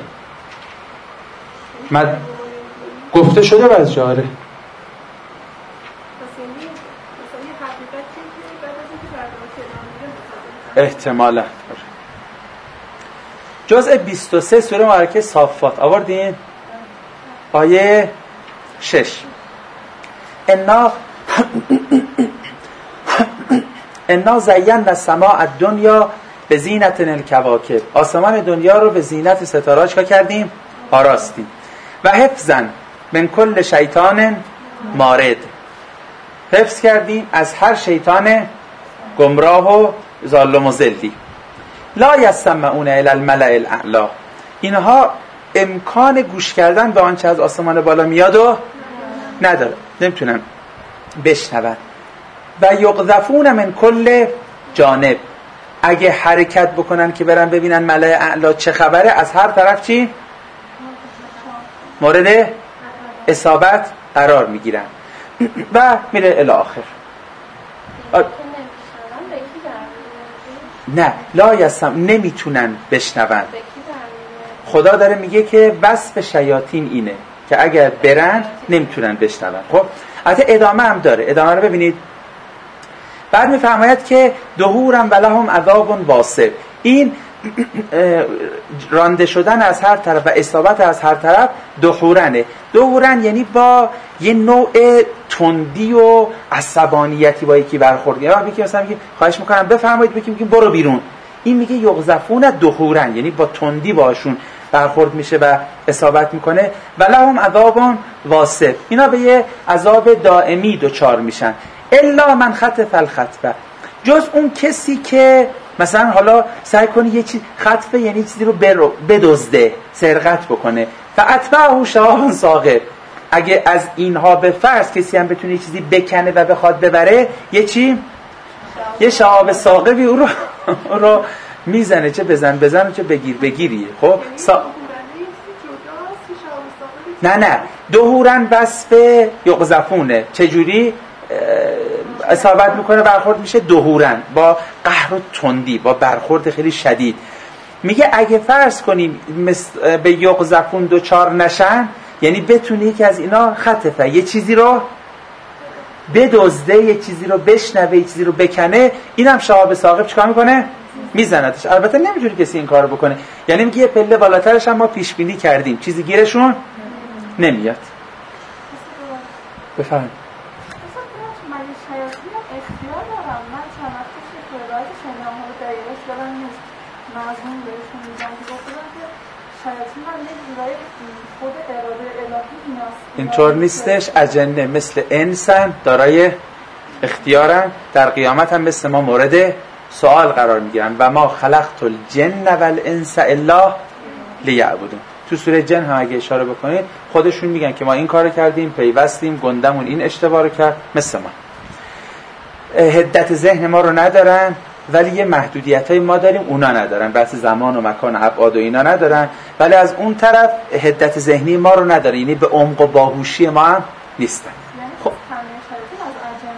گفته شده بعض جا. آره احتمالا. آره. جزء 23 سوره مبارکه صافات آوردین آیه 6. انا زینا السماء الدنیا به زینت الکواکب، آسمان دنیا رو به زینت ستاره چیکار کردیم؟ آراستیم. و حفظا من کل شیطان مارد، حفظ کردیم از هر شیطان گمراه و ضال و مضلی. لا یسمعون الی الملأ الاعلی، اینها امکان گوش کردن به آنچه از آسمان بالا میاد و نداره، نمیتونن بشنون. و یقذفون من کل جانب، اگه حرکت بکنن که برن ببینن ملأ اعلی چه خبره، از هر طرف چی؟ مورد اصابت قرار میگیرن و میره الی آخر. نه لا یسم، نمیتونن بشنون. خدا داره میگه که وصف شیاطین اینه که اگر برن نمیتونن بشنون. خب البته ادامه هم داره، ادامه رو ببینید. بعد میفرماید که دهورا ولهم عذاب واصب، این رانده شدن از هر طرف و اصابت از هر طرف دهورنه. دهورن یعنی با یه نوع تندی و عصبانیتی با یکی برخورد. یا یکی مثلا میگه خواهش میکنم بفرمایید، میگیم برو بیرون. این میگه یغزفون دهورن، یعنی با تندی باشون برخورد میشه و اصابت میکنه. ولهم عذاب واصب، اینا به یه عذاب دائمی دچار میشن. الا من خطف الخطفه، جز اون کسی که مثلا حالا سعی کنه یه چیز خطفه یعنی چیزی رو بدزده، سرقت بکنه. فاتبعه شهاب ثاقب، اگه از اینها به فرض کسی هم بتونه یه چیزی بکنه و بخواد ببره، یه چی؟ یه شهاب ثاقبی او رو میزنه، چه بزن و چه بگیریه. خب نه دهورن وصف یغزفونه. چجوری اصابت میکنه، برخورد میشه؟ دهورن، با قهر و تندی، با برخورد خیلی شدید. میگه اگه فرض کنیم به یغزفون دوچار نشن، یعنی بتونی که از اینا خطفه یه چیزی رو بدزده، یه چیزی رو بشنوه، یه چیزی رو بکنه، اینم شهاب ثاقب چیکار میکنه؟ میزنتش. البته نمیتونه کسی این کارو بکنه، یعنی میگه یه پله بالاترش هم ما پیش بینی کردیم، چیزی گیرشون نمیاد. بفرمایید. اینطور نیستش. اجنه مثل انسان دارای اختیارن، در قیامت هم مثل ما مورد سوال قرار میگیرن. و ما خلقت الجن والانس الا لیعبدون. تو سوره جن هم اگه اشاره بکنید خودشون میگن که ما این کارو کردیم، پیوستیم، گندمون این اشتباه رو کرد، مثل ما. حدت ذهن ما رو ندارن، ولی یه محدودیتای ما داریم اونا ندارن. بحث زمان و مکان و ابعاد و اینا ندارن، ولی از اون طرف حدت ذهنی ما رو نداره، یعنی به عمق و باهوشی ما هم نیستن. خب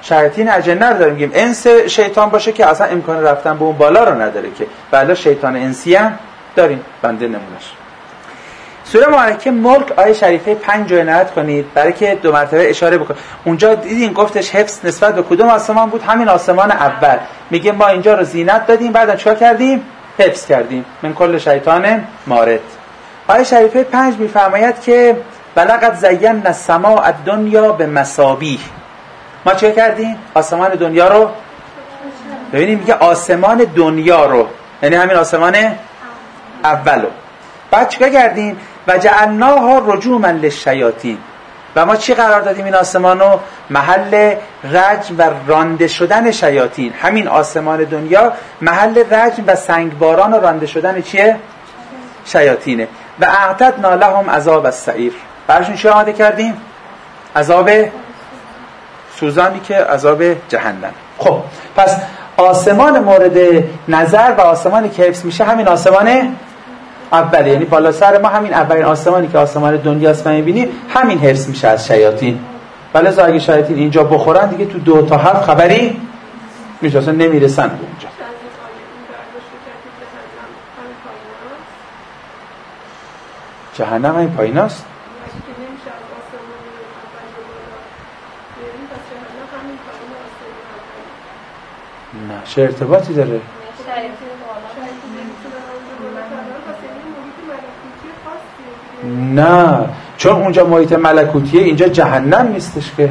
شیاطین اجنه رو داریم میگیم. انس شیطان باشه که اصلا امکان رفتن به اون بالا رو نداره که. بله شیطان انسی هم داریم. بنده نمونش سوره مبارکه ملک آیه شریفه 5 رو عنایت کنید برای که 2 مرتبه اشاره بکنم. اونجا دیدین گفتش حفظ نسبت به کدوم آسمان بود؟ همین آسمان اول. میگه ما اینجا رو زینت دادیم بعدن چیکار کردیم؟ حفظ کردیم من کل شیطان مارد. آیه شریفه 5 میفرماید که ولقد زینا السماء الدنیا بمصابیح. ما چه کردیم؟ آسمان دنیا رو ببینیم. میگه آسمان دنیا رو، یعنی همین آسمان اولو. بعد چیکار کردیم؟ و جعلناها رجوما للشیاطین. و ما چی قرار دادیم این آسمانو؟ محل رجم و رانده شدن شیاطین. همین آسمان دنیا محل رجم و سنگباران و رانده شدن چیه؟ شیاطینه. و اعتدنا لهم عذاب السعیر. براشون چی آماده کردیم؟ عذاب سوزانی که عذاب جهنم. خب پس آسمان مورد نظر و آسمانی که حفظ میشه همین آسمان اولی، یعنی بالا سر ما همین اولین آسمانی که آسمان دنیاست ما میبینیم همین حفظ میشه از شیاطین. ولی اگه شیاطین اینجا بخورن دیگه تو 2 تا 7 خبری میشه، اصلا نمیرسن به اونجا. جهنم همین پاییناست. نه چه ارتباطی داره؟ نه چون اونجا محیط ملکوتیه، اینجا جهنم نیستش که.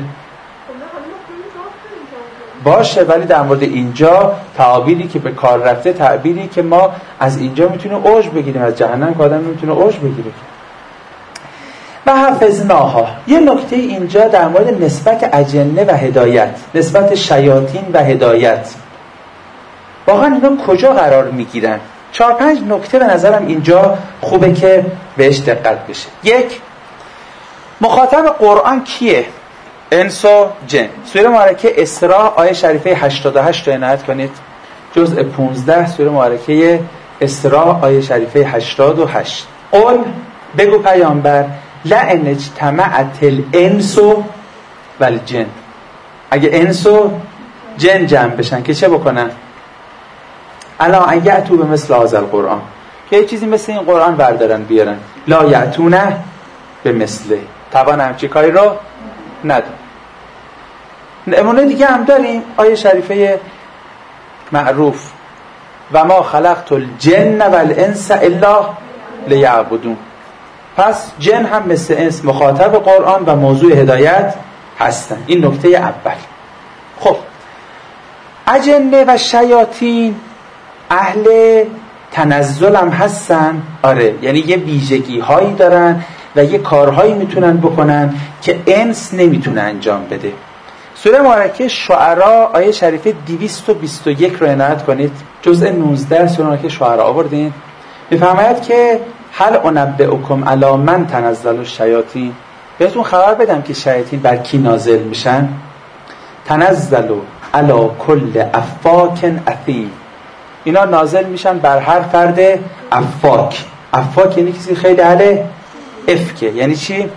باشه ولی در مورد اینجا تعبیری که به کار رفته تعبیری که ما از اینجا میتونیم اوج بگیریم، از جهنم که آدم میتونه اوج بگیره. و حفظناها. یه نکته اینجا در مورد نسبت اجنه و هدایت، نسبت شیاطین و هدایت، واقعا اینا کجا قرار میگیرن؟ 4-5 نکته به نظرم اینجا خوبه که بهش دقت بشه. 1. مخاطب قرآن کیه؟ انس و جن. سوره مبارکه اسراء آیه شریفه 88 رو عنایت کنید. جزء 15 سوره مبارکه اسراء آیه شریفه 88. قل بگو پیامبر لئن اجتمعت الانس والجن. اگه انس و جن جمع بشن که چه بکنن؟ الا ان یأتوا بمثل هذا القرآن، که یه چیزی مثل این قرآن بردارن بیارن. لا یأتونه بمثله. توان همچی کاری رو نداره. نمونه دیگه هم داریم آیه شریفه معروف و ما خلقت الجن والانس الا لیعبدون. پس جن هم مثل انس مخاطب قرآن و موضوع هدایت هستن. این نکته اول. خب اجنه و شیاطین اهل تنزل هم هستن. آره یعنی یه ویژگی هایی دارن و یه کارهایی میتونن بکنن که انس نمیتونه انجام بده. سوره مبارکه شعراء آیه شریفه 221 رو عنایت کنید. جزء 19 سوره مبارکه شعراء آوردین. میفرماید که هل انبئکم علی من تنزل الشیاطین. بهتون خبر بدم که شیاطین بر کی نازل میشن؟ تنزل علی کل افاک اثیم. اینا نازل میشن بر هر فرد افاک. افاک یعنی کسی خیلی اهل افکه. یعنی چی؟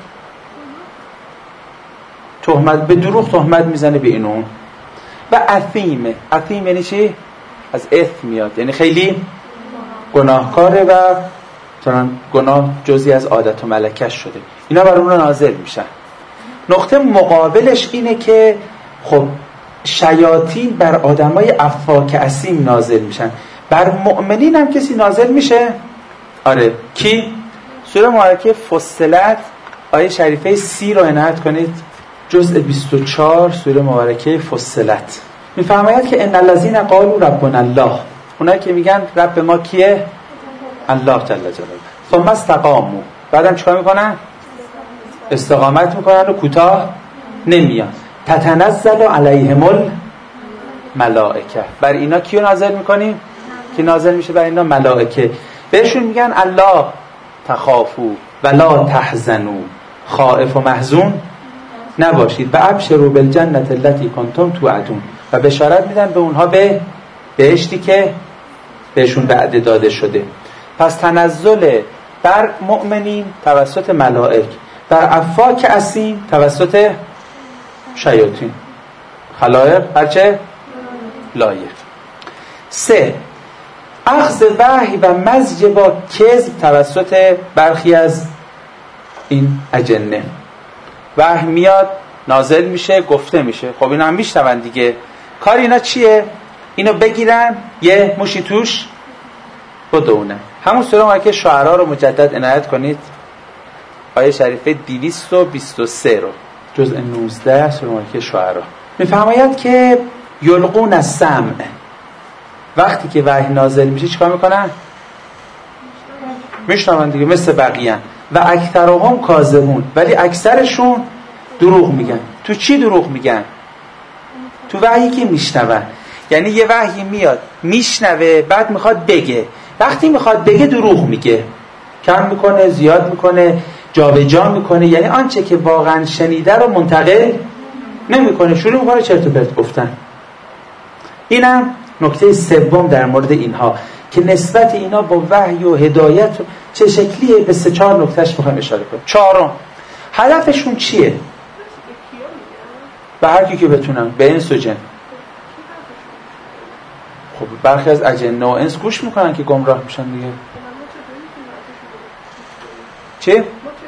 تهمت، به دروغ تهمت میزنه به این اون. و اثیمه. اثیم یعنی چی؟ از اثم میاد، یعنی خیلی گناهکاره و چنان گناه جزئی از عادت و ملکش شده. اینا بر اون نازل میشن. نقطه مقابلش اینه که خب شیاطین بر آدمای افاک اثیم نازل میشن. بر مؤمنین هم کسی نازل میشه؟ آره. کی؟ سوره مبارکه فصلت آیه شریفه 30 رو عنایت کنید. جزء 24 سوره مبارکه فصلت میفرماید که ان الذين قالوا ربنا الله. اونایی که میگن رب ما کیه؟ الله جل جلاله. ثم استقاموا. بعدم چیکار میکنن؟ استقامت میکنن و کوتاه نمیان. تتنزل علیهم الملائکه. بر اینا کیو نازل میکنیم؟ کی نازل میشه بر اینا؟ ملائکه. بهشون میگن الله تخافوا ولا تحزنوا. خائف و محزون نباشید. و ابشروا بالجنة التي کنتم توعدون. و بشارت میدن به اونها به بهشتی که بهشون وعده داده شده. پس تنزل بر مؤمنین توسط ملائک، بر افاک اثیم توسط شیاطین. خلایق هرچه لایق. 3 اخذ وحی و مزج با کذب توسط برخی از این اجنه. وحی میاد نازل میشه گفته میشه، خب اینا هم میشنون دیگه. کار اینا چیه؟ اینو بگیرن یه موشی توش بدونه. همون سوره که شعرا رو مجدد عنایت کنید، آیه شریفه 223 رو، جزء 19 سوره که شعرا میفرماید که یلقون السمع، وقتی که وحی نازل میشه چیکار میکنن؟ میشنون دیگه مثل بقیه. و اکثرهم کاذبون، ولی اکثرشون دروغ میگن. تو چی دروغ میگن؟ تو وحیی که میشنون. یعنی یه وحی میاد میشنوه بعد میخواد بگه، وقتی میخواد بگه دروغ میگه، کم میکنه زیاد میکنه جابجا میکنه، یعنی آنچه که واقعا شنیده رو منتقل نمیکنه، شروع میکنه چرت و پرت گفتن. اینم نکته سوم در مورد اینها که نسبت اینا با وحی و هدایت چه شکلیه. به 3-4 نکتهش میخوایم اشاره کنیم. 4 هدفشون چیه؟ به هر کی که بتونن، به انس و جن. خب برخی از اجنه و انس گوش میکنن که گمراه میشن دیگه. چی؟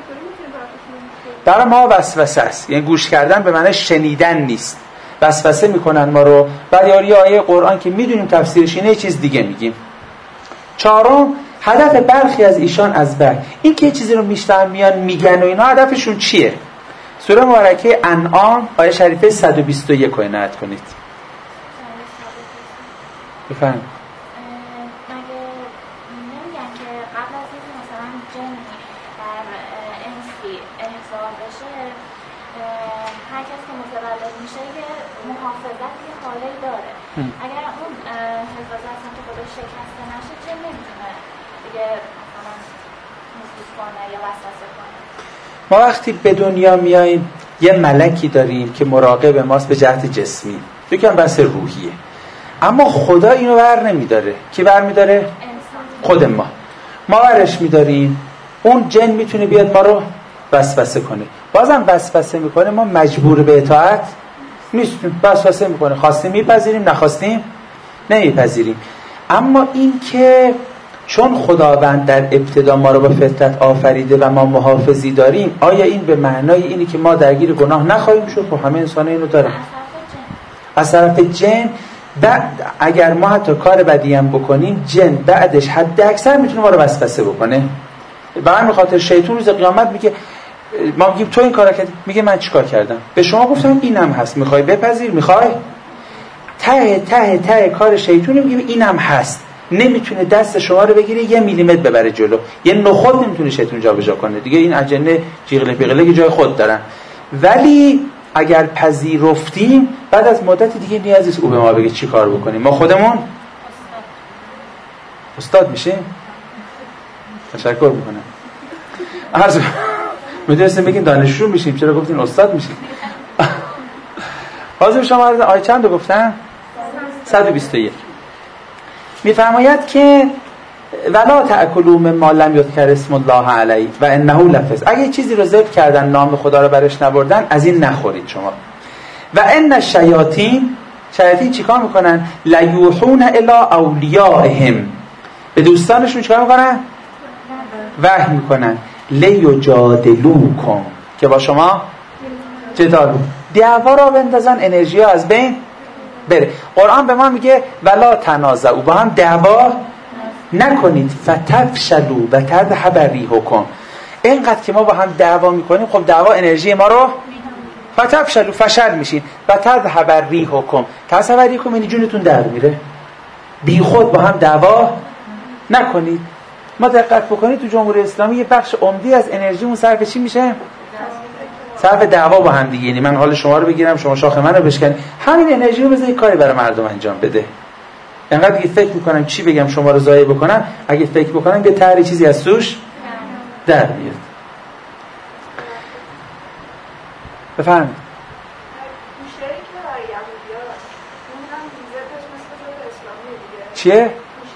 در ما وسوسه است، یعنی گوش کردن به معنی شنیدن نیست. وسوسه میکنن ما رو، بعد یه آیه قرآن که میدونیم تفسیرش اینه چیز دیگه میگیم. 4 هدف برخی از ایشان از وحی، این که چیزی رو میشنون میان میگن و اینا هدفشون چیه؟ سوره مبارکه انعام آیه شریفه 121 رو عنایت کنید. بفرمایید. مگه نمیگن که قبل از اینکه مثلا جن در انسی احضار بشه، هر کس که متولد میشه یه محافظتی خالقی داره. اگر اون حفاظت هم که خودش شکسته نشه، جن نمیتونه دیگه مثلا نفوذ کنه یا وسوسه کنه. ما وقتی به دنیا میاییم یه ملکی داریم که مراقب ماست به جهت جسمی، یکم بحث روحیه، اما خدا اینو ور نمیداره. کی ور میداره؟ خود ما ورش میداریم. اون جن میتونه بیاد ما رو وسوسه کنه، بازم وسوسه میکنه، ما مجبور به اطاعت نیستیم، وسوسه میکنه، خواستیم میپذیریم نخواستیم نمیپذیریم. اما این که چون خداوند در ابتدا ما رو با فطرت آفریده و ما محافظی داریم، آیا این به معنای اینی که ما درگیر گناه نخواهیم شد؟ خب همه انسان اینو دارن. از طرف جن بعد اگر ما حتی کار بدی هم بکنیم، جن بعدش حد اکثر میتونه ما رو وسوسه بکنه. به همین خاطر شیطان روز قیامت میگه، ما میگیم تو این کارا کردی، میگه من چیکار کردم؟ به شما گفتم اینم هست، میخوای بپذیر؟ میخوای؟ ته کار شیطانی میگه اینم هست. نمیتونه دست شما رو بگیره 1 میلیمتر ببره جلو، یه نخود نمیتونه شیطان جابجا کنه دیگه. این اجنه جیغله پیغله که جای خود دارن. ولی اگر پذیرفتیم بعد از مدت دیگه نیازی نیست او به ما بگه چی کار بکنیم، ما خودمون استاد میشیم. تشکر میکنم. عرض میدونستیم بگین دانشجو میشیم، چرا گفتین استاد میشیم؟ حاضر شما عرض آیه چند رو گفتن؟ 121 میفرماید که ولا تأکلوا مما لم یذکر اسم الله علیه و انه لفسق. اگه چیزی رو ذکر کردن نام خدا رو برش نبردن، از این نخورید شما. و ان الشیاطین چیکار میکنن؟ لیوحون الی اولیائهم، به دوستانشون چیکار میکنن؟ وحی میکنن. لیجادلوکم، که با شما جدال دعوا را بندازن، انرژی ها از بین بره. قرآن به ما میگه ولا تنازعوا، با هم دعوا نکنید، فتفشلوا و تذهب ریحکم. اینقدر که ما با هم دعوا میکنیم، خب دعوا انرژی ما رو فتفشلوا، فشل میشین، و تذهب ریحکم. تذهب ریحکم یعنی جونتون در میره. بی خود با هم دعوا نکنید. ما دقت بکنید تو جمهوری اسلامی یه بخش عمدی از انرژیمون صرف چی میشه؟ صرف دعوا با هم دیگه. یعنی من حال شما رو بگیرم، شما شاخ من رو بشکنید، همین انرژی رو بذارید کاری برای مردم انجام بده. انقدر که فکر میکنم چی بگم شما رو ضایع بکنم، اگه فکر بکنم یه طرح چیزی از توش در میاد. بفرمایید. چیه؟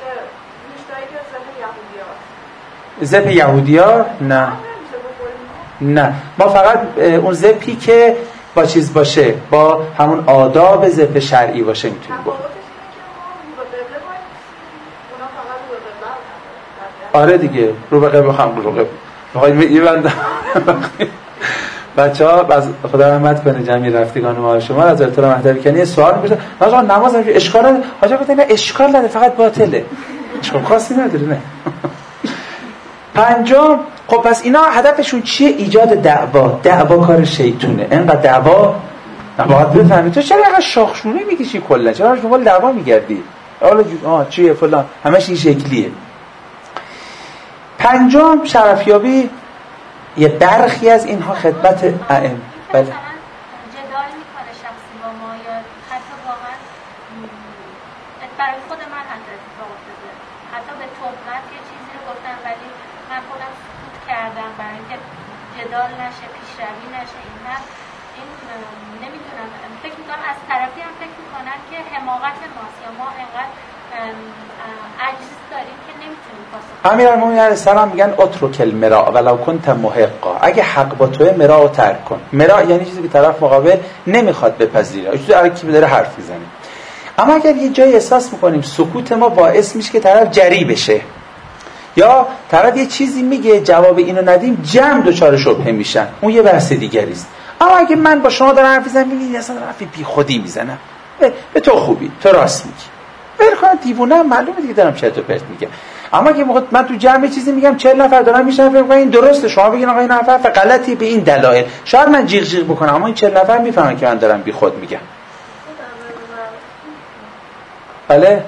زپ یهودی‌ها؟ نه ما فقط اون زپی که با چیز باشه، با همون آداب ذبح شرعی باشه میتونیم بکنیم. آره دیگه، رو به قبل هم رو قبل میخواید میبندم. بچه‌ها از خدا رحمت کنه جمعی رفتگان ما شما از اطلاع مهدوی کنی سوال می‌پرسن آقا نماز اشکال نداره؟ حاجی گفتن نه اشکال نداره، فقط باطله. اشکال خاصی نداره. نه. پنجم، خب پس اینا هدفشون چیه؟ ایجاد دعوا کار شیطونه. اینقدر دعوا نباید بفهمی. تو چرا اینقدر شاخشونه میکشی کلا؟ چرا شما دعوا میگردی؟ حالا چیه فلان، همش این شکلیه. پنجم، شرفیابی یه برخی از اینها خدمت ائمه. بله. جدال میکنه شخصی با ما یا حتی واقعا برای خود من حتی اتفاق افتاده، حتی به تهمت یه چیزی رو گفتم ولی من خودم سکوت کردم برای اینکه جدال نشه، پیشروی نشه. این نمیدونم، فکر میکنم از طرفی هم فکر میکنن که حماقت ماست یا ما انقدر عجز داریم که نمیتونیم پاسخ. امیرالمومنین علیه السلام میگن اترک المراء ولو کنت محقا. اگه حق با توئه مراء رو ترک کن. مراء یعنی چیزی که طرف مقابل نمیخواد بپذیره، چیزی الکی داره حرف میزنه. اما اگر یه جایی احساس میکنیم سکوت ما باعث میشه که طرف جری بشه یا طرف یه چیزی میگه جواب اینو ندیم، جمع دچار شبهه میشن، اون یه بحث دیگری است. اما اگه من با شما دارم حرف میزنم میگید اصلا حرف بیخودی میزنم، به تو خوبی، تو راست میگی، برخوان دیوونه، معلومه دیگه دارم چرت و پرت میگم. اما اگه من تو جمع چیزی میگم 40 نفر دارن میشن فکر میکنن این درسته، شما بگین آقا این حرف غلطی به این دلایل، شاید من جیغ جیغ بکنم اما این 40 نفر میفهمن که من دارم بیخود میگم. بله؟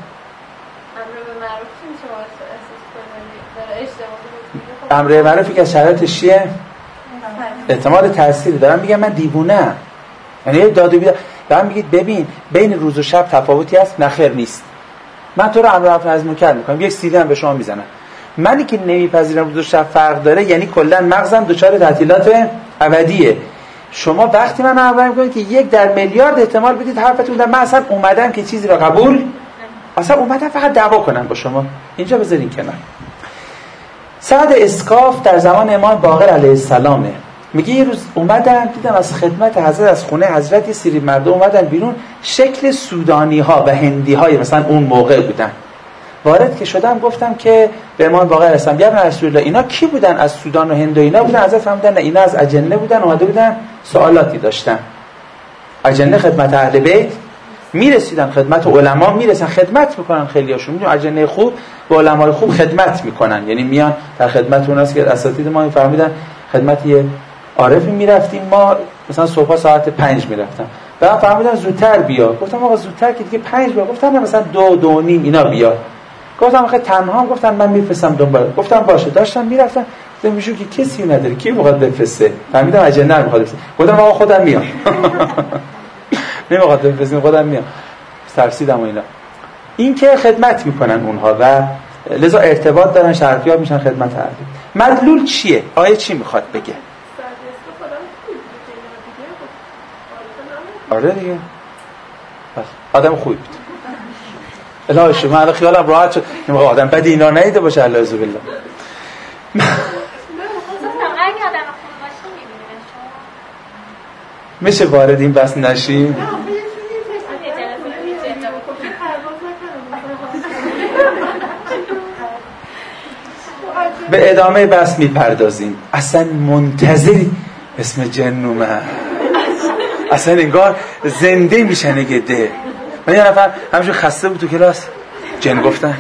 امر معروفی که شرایطش چیه؟ احتمال تاثیر دارم میگم من دیوونه، یعنی داد و بیداد دارم میگید ببین بین روز و شب تفاوتی هست؟ نه خیر نیست. من تو رو امر معروف نهی منکر میکنم، یک سیلی هم به شما میزنم. منی که نمیپذیرم روز و شب فرق داره، یعنی کلا مغزم دچار تعطیلات ابدیه. شما وقتی من امر میکنید که 1 در میلیارد احتمال بدید حرفتون من اصلا اومدم که چیزی رو قبول، اصلا اومدم فقط دعوا کنم با شما. اینجا بذارین کنار. سعد اسکاف در زمان امام باقر علیه السلامه، میگه یه روز اومدم دیدم از خدمت حضرت، از خونه حضرت یه سری مردم اومدن بیرون، شکل سودانی ها و هندی های مثلا اون موقع بودن. وارد که شدم گفتم که به امام باقر هستم یا رسول الله اینا کی بودن؟ از سودان و هند و اینا بودن؟ حضرت فهمیدن نه اینا از اجنه بودن، اومده بودن سوالاتی داشتن. اجنه خدمت اهل بیت میرسیدن، خدمت علما میرسن، خدمت میکنن. خیلیاشون میدونن اجنه خوب با علمای خوب خدمت میکنن، یعنی میان در خدمت اوناست که اساتید ما میفهمیدن خدمت یه عارفی میرفتیم ما مثلا صبح ساعت 5 میرفتم، بعد فهمیدن زودتر بیا. گفتم آقا زودتر که دیگه 5 بیا. گفتن مثلا 2 2:30 اینا بیا. گفتم آخه تنها، گفتن من میفرستم دنبال. گفتم باشه. داشتم میرفتم گفتم میشو که کسی نداره کی میخواد بفرسته، فهمیدم اجنه میخواد بفرسته. گفتم آقا خودم میام. نمیخواد بفرستین، خودم میام. ترسیدم و اینا. این که خدمت میکنن اونها و لذا ارتباط دارن، شرفیاب میشن خدمت هر. مدلول چیه؟ آیه چی میخواد بگه؟ آره دیگه. بس آدم خوبی بود. الهی شما الان خیالم راحت شد. نمیخواد آدم بدی اینا نیده باشه. الله عز بالله. میشه وارد این بحث نشیم؟ به ادامه بحث میپردازیم. اصلا منتظری اسم جن اومد، اصلا انگار زنده میشن گده. من یه نفر همشون خسته بود تو کلاس جن گفتن.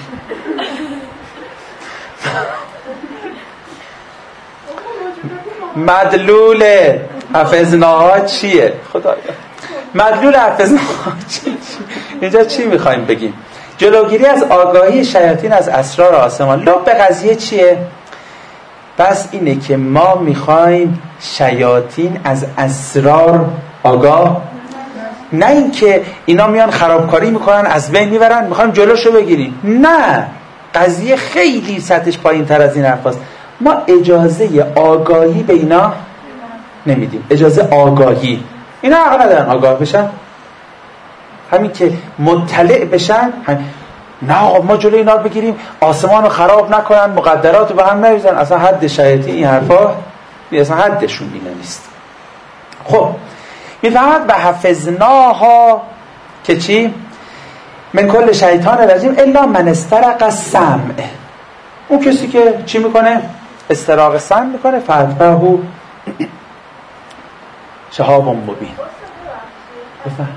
مدلول حفظناها چیه؟ خدایا مدلول حفظناها چیه؟ اینجا چی میخوایم بگیم؟ جلوگیری از آگاهی شیاطین از اسرار آسمان. لب قضیه چیه؟ بس اینه که ما میخوایم شیاطین از اسرار آگاه، نه اینکه اینا میان خرابکاری میکنن از بین میبرن میخوایم جلوشو بگیریم. نه، قضیه خیلی سطحش پایین تر از این حرفاست. ما اجازه آگاهی به اینا نمیدیم. اجازه آگاهی، اینا حق ندارن آگاه بشن، همین که مطلع بشن نه آقا ما جلوی اینا رو بگیریم آسمان رو خراب نکنن، مقدرات رو به هم نریزن. اصلا حد شیاطین این حرفا اصلا حدشون اینا نیست. خب میفهمد و حفظناها که چی؟ من کل شیطان رجیم الا من استرق السمع. اون کسی که چی میکنه؟ استراق سمع میکنه. فتبهو شهاب مبین. بفهم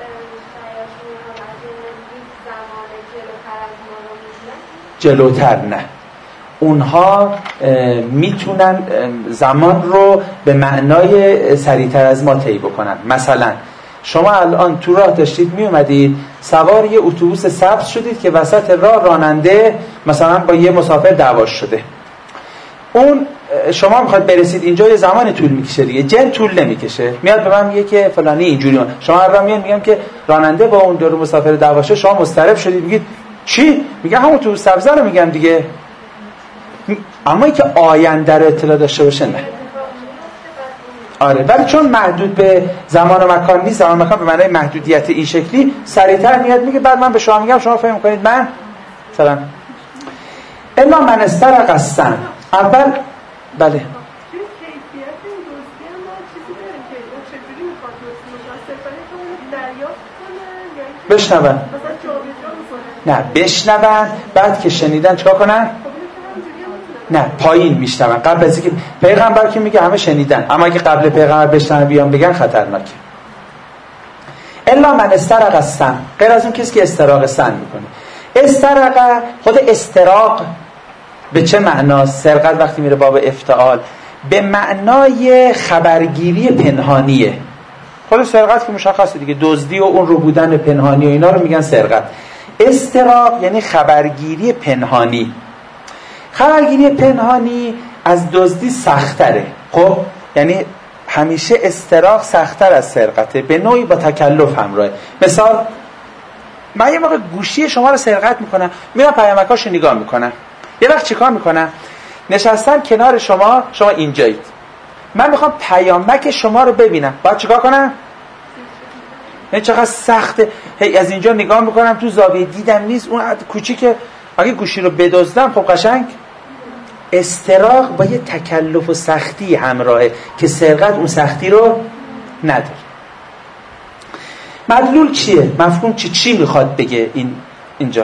جلوتر نه، اونها میتونن زمان رو به معنای سریعتر از ما طی بکنن. مثلا شما الان تو راه داشتید میومدید، سوار یه اتوبوس سبز شدید که وسط راه راننده مثلا با یه مسافر دعواش شده. اون شما میخواد برسید اینجا، یه زمان طول میکشه دیگه، جن طول نمیکشه. میاد به من میگه که فلانی اینجوری، شما هر میاد میگم که راننده با اون دور مسافر دعواشه، شما مضطرب شدید میگید چی؟ میگه همون اتوبوس سبز رو میگم دیگه. اما اینکه آینده رو اطلاع داشته باشه نه. آره، ولی چون محدود به زمان و مکان نیست، زمان و مکان به معنای محدودیت این شکلی، سریعتر میاد میگه بعد من به شما میگم، شما فهم میکنید من مثلا الا من استرق السمع. اول بله بشنون، نه بشنون، بعد که شنیدن چیکار کنن؟ نه پایین میشنون. قبل از اینکه پیغمبر که میگه همه شنیدن، اما اگه قبل پیغمبر بشنون بیان بگن خطرناکه. الا من استرق السمع، غیر از اون کسی که استراق سمع میکنه. استرق، خود استراق به چه معناست؟ سرقت وقتی میره باب افتعال به معنای خبرگیری پنهانیه. خود سرقت که مشخصه دیگه، دزدی و اون رو بودن پنهانی و اینا رو میگن سرقت. استراق یعنی خبرگیری پنهانی. خبرگیری پنهانی از دزدی سخت‌تره. خب یعنی همیشه استراق سخت‌تر از سرقته، به نوعی با تکلف همراهه. مثال من یه موقع گوشی شما رو سرقت میکنم، میرم پیامکاشو نگاه میکنم. یه وقت چیکار میکنم؟ نشستم کنار شما اینجایید، من میخوام پیامک شما رو ببینم، باید چیکار کنم؟ نه چقدر سخته. هی از اینجا نگاه میکنم تو زاویه دیدم نیست، اون کوچیکه. اگه گوشی رو بدزدم خب قشنگ استراق با یه تکلف و سختی همراهه که سرقت اون سختی رو نداره. مدلول چیه؟ مفهوم چی میخواد بگه اینجا؟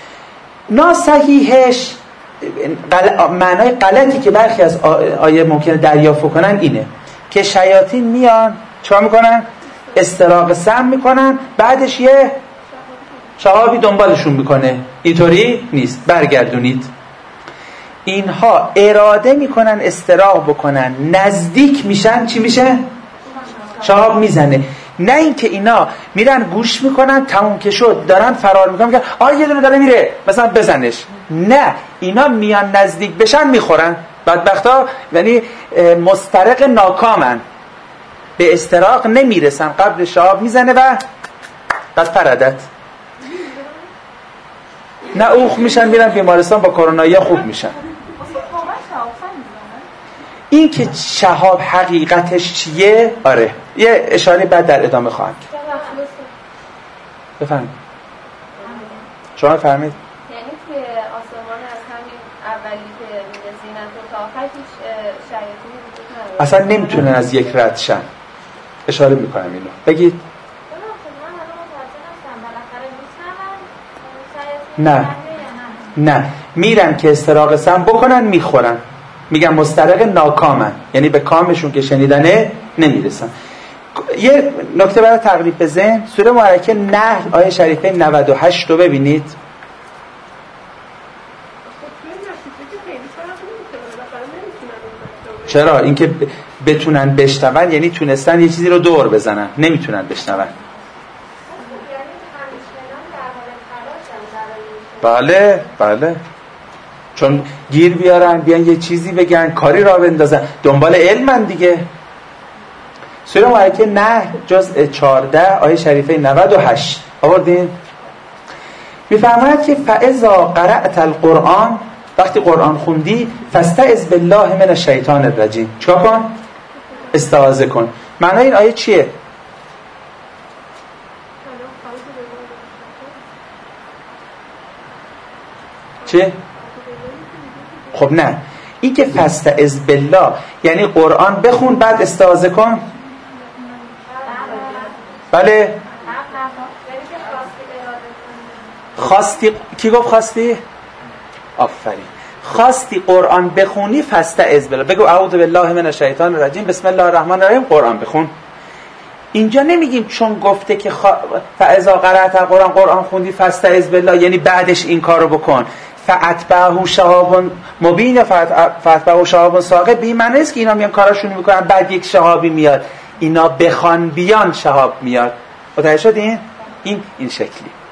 ناصحیحش معنای غلطی که برخی از آیه ممکنه دریافت کنن اینه که شیاطین میان چیکار میکنن؟ استراق سمع میکنن، بعدش یه شهابی دنبالشون میکنه. اینطوری نیست، برگردونید. اینها اراده میکنن استراق بکنن، نزدیک میشن چی میشه؟ شهاب میزنه. نه اینکه اینا میرن گوش میکنن تموم که شد دارن فرار میکنن میگن یه دونه داره میره مثلا بزنش. نه، اینا میان نزدیک بشن میخورن. بدبختا یعنی مسترق ناکامن، به استراق نمیرسن، قبل شهاب میزنه و قد پردت. نه اوخ میشن میرن بیمارستان با کرونایی خوب میشن. این که شهاب حقیقتش چیه؟ آره یه اشاره بعد در ادامه خواهم کرد. بفرمایید. شما فرمایید. یعنی توی آسمان از همین اولی که میگه زینت و تا آخر هیچ شیاطینی وجود نداره، اصلا نمیتونن از یک رد شن. اشاره میکنم اینو بگید. نه میرن که استراق سمع بکنن میخورن. میگن مسترق ناکامن، یعنی به کامشون که شنیدنه نمیرسن. یه نکته برای تقریب به ذهن، سوره مبارکه نحل آیه شریفه 98 رو ببینید. چرا؟ اینکه بتونن بشنون یعنی تونستن یه چیزی رو دور بزنن، نمیتونن بشنون. بله چون گیر بیارن بیان یه چیزی بگن، کاری را بندازن، دنبال علمن دیگه. سوره مبارکه نحل جزء 14 آیه شریفه 98 آوردین. میفرماید که فاذا قرأت القرآن، وقتی قرآن خوندی، فاستعذ بالله من الشیطان الرجیم، چیکار کن؟ استعاذه کن. معنای این آیه چیه؟ چه؟ خب نه، این که فاستعذ بالله یعنی قرآن بخون بعد استعاذه کن. بله خواستی، کی گفت خواستی؟ آفرین. خواستی قرآن بخونی فاستعذ بالله، بگو اعوذ بالله من الشیطان الرجیم بسم الله الرحمن الرحیم قرآن بخون. اینجا نمیگیم چون گفته که فاذا قرأت القرآن، قرآن خوندی فاستعذ بالله یعنی بعدش این کارو بکن. فاتبعه شهاب مبین یا فاتبعه شهاب ثاقب، این معنی است که اینا میان کاراشونو میکنن بعد یک شهابی میاد، اینا بخوان بیان شهاب میاد. متوجه شدین؟ این شکلی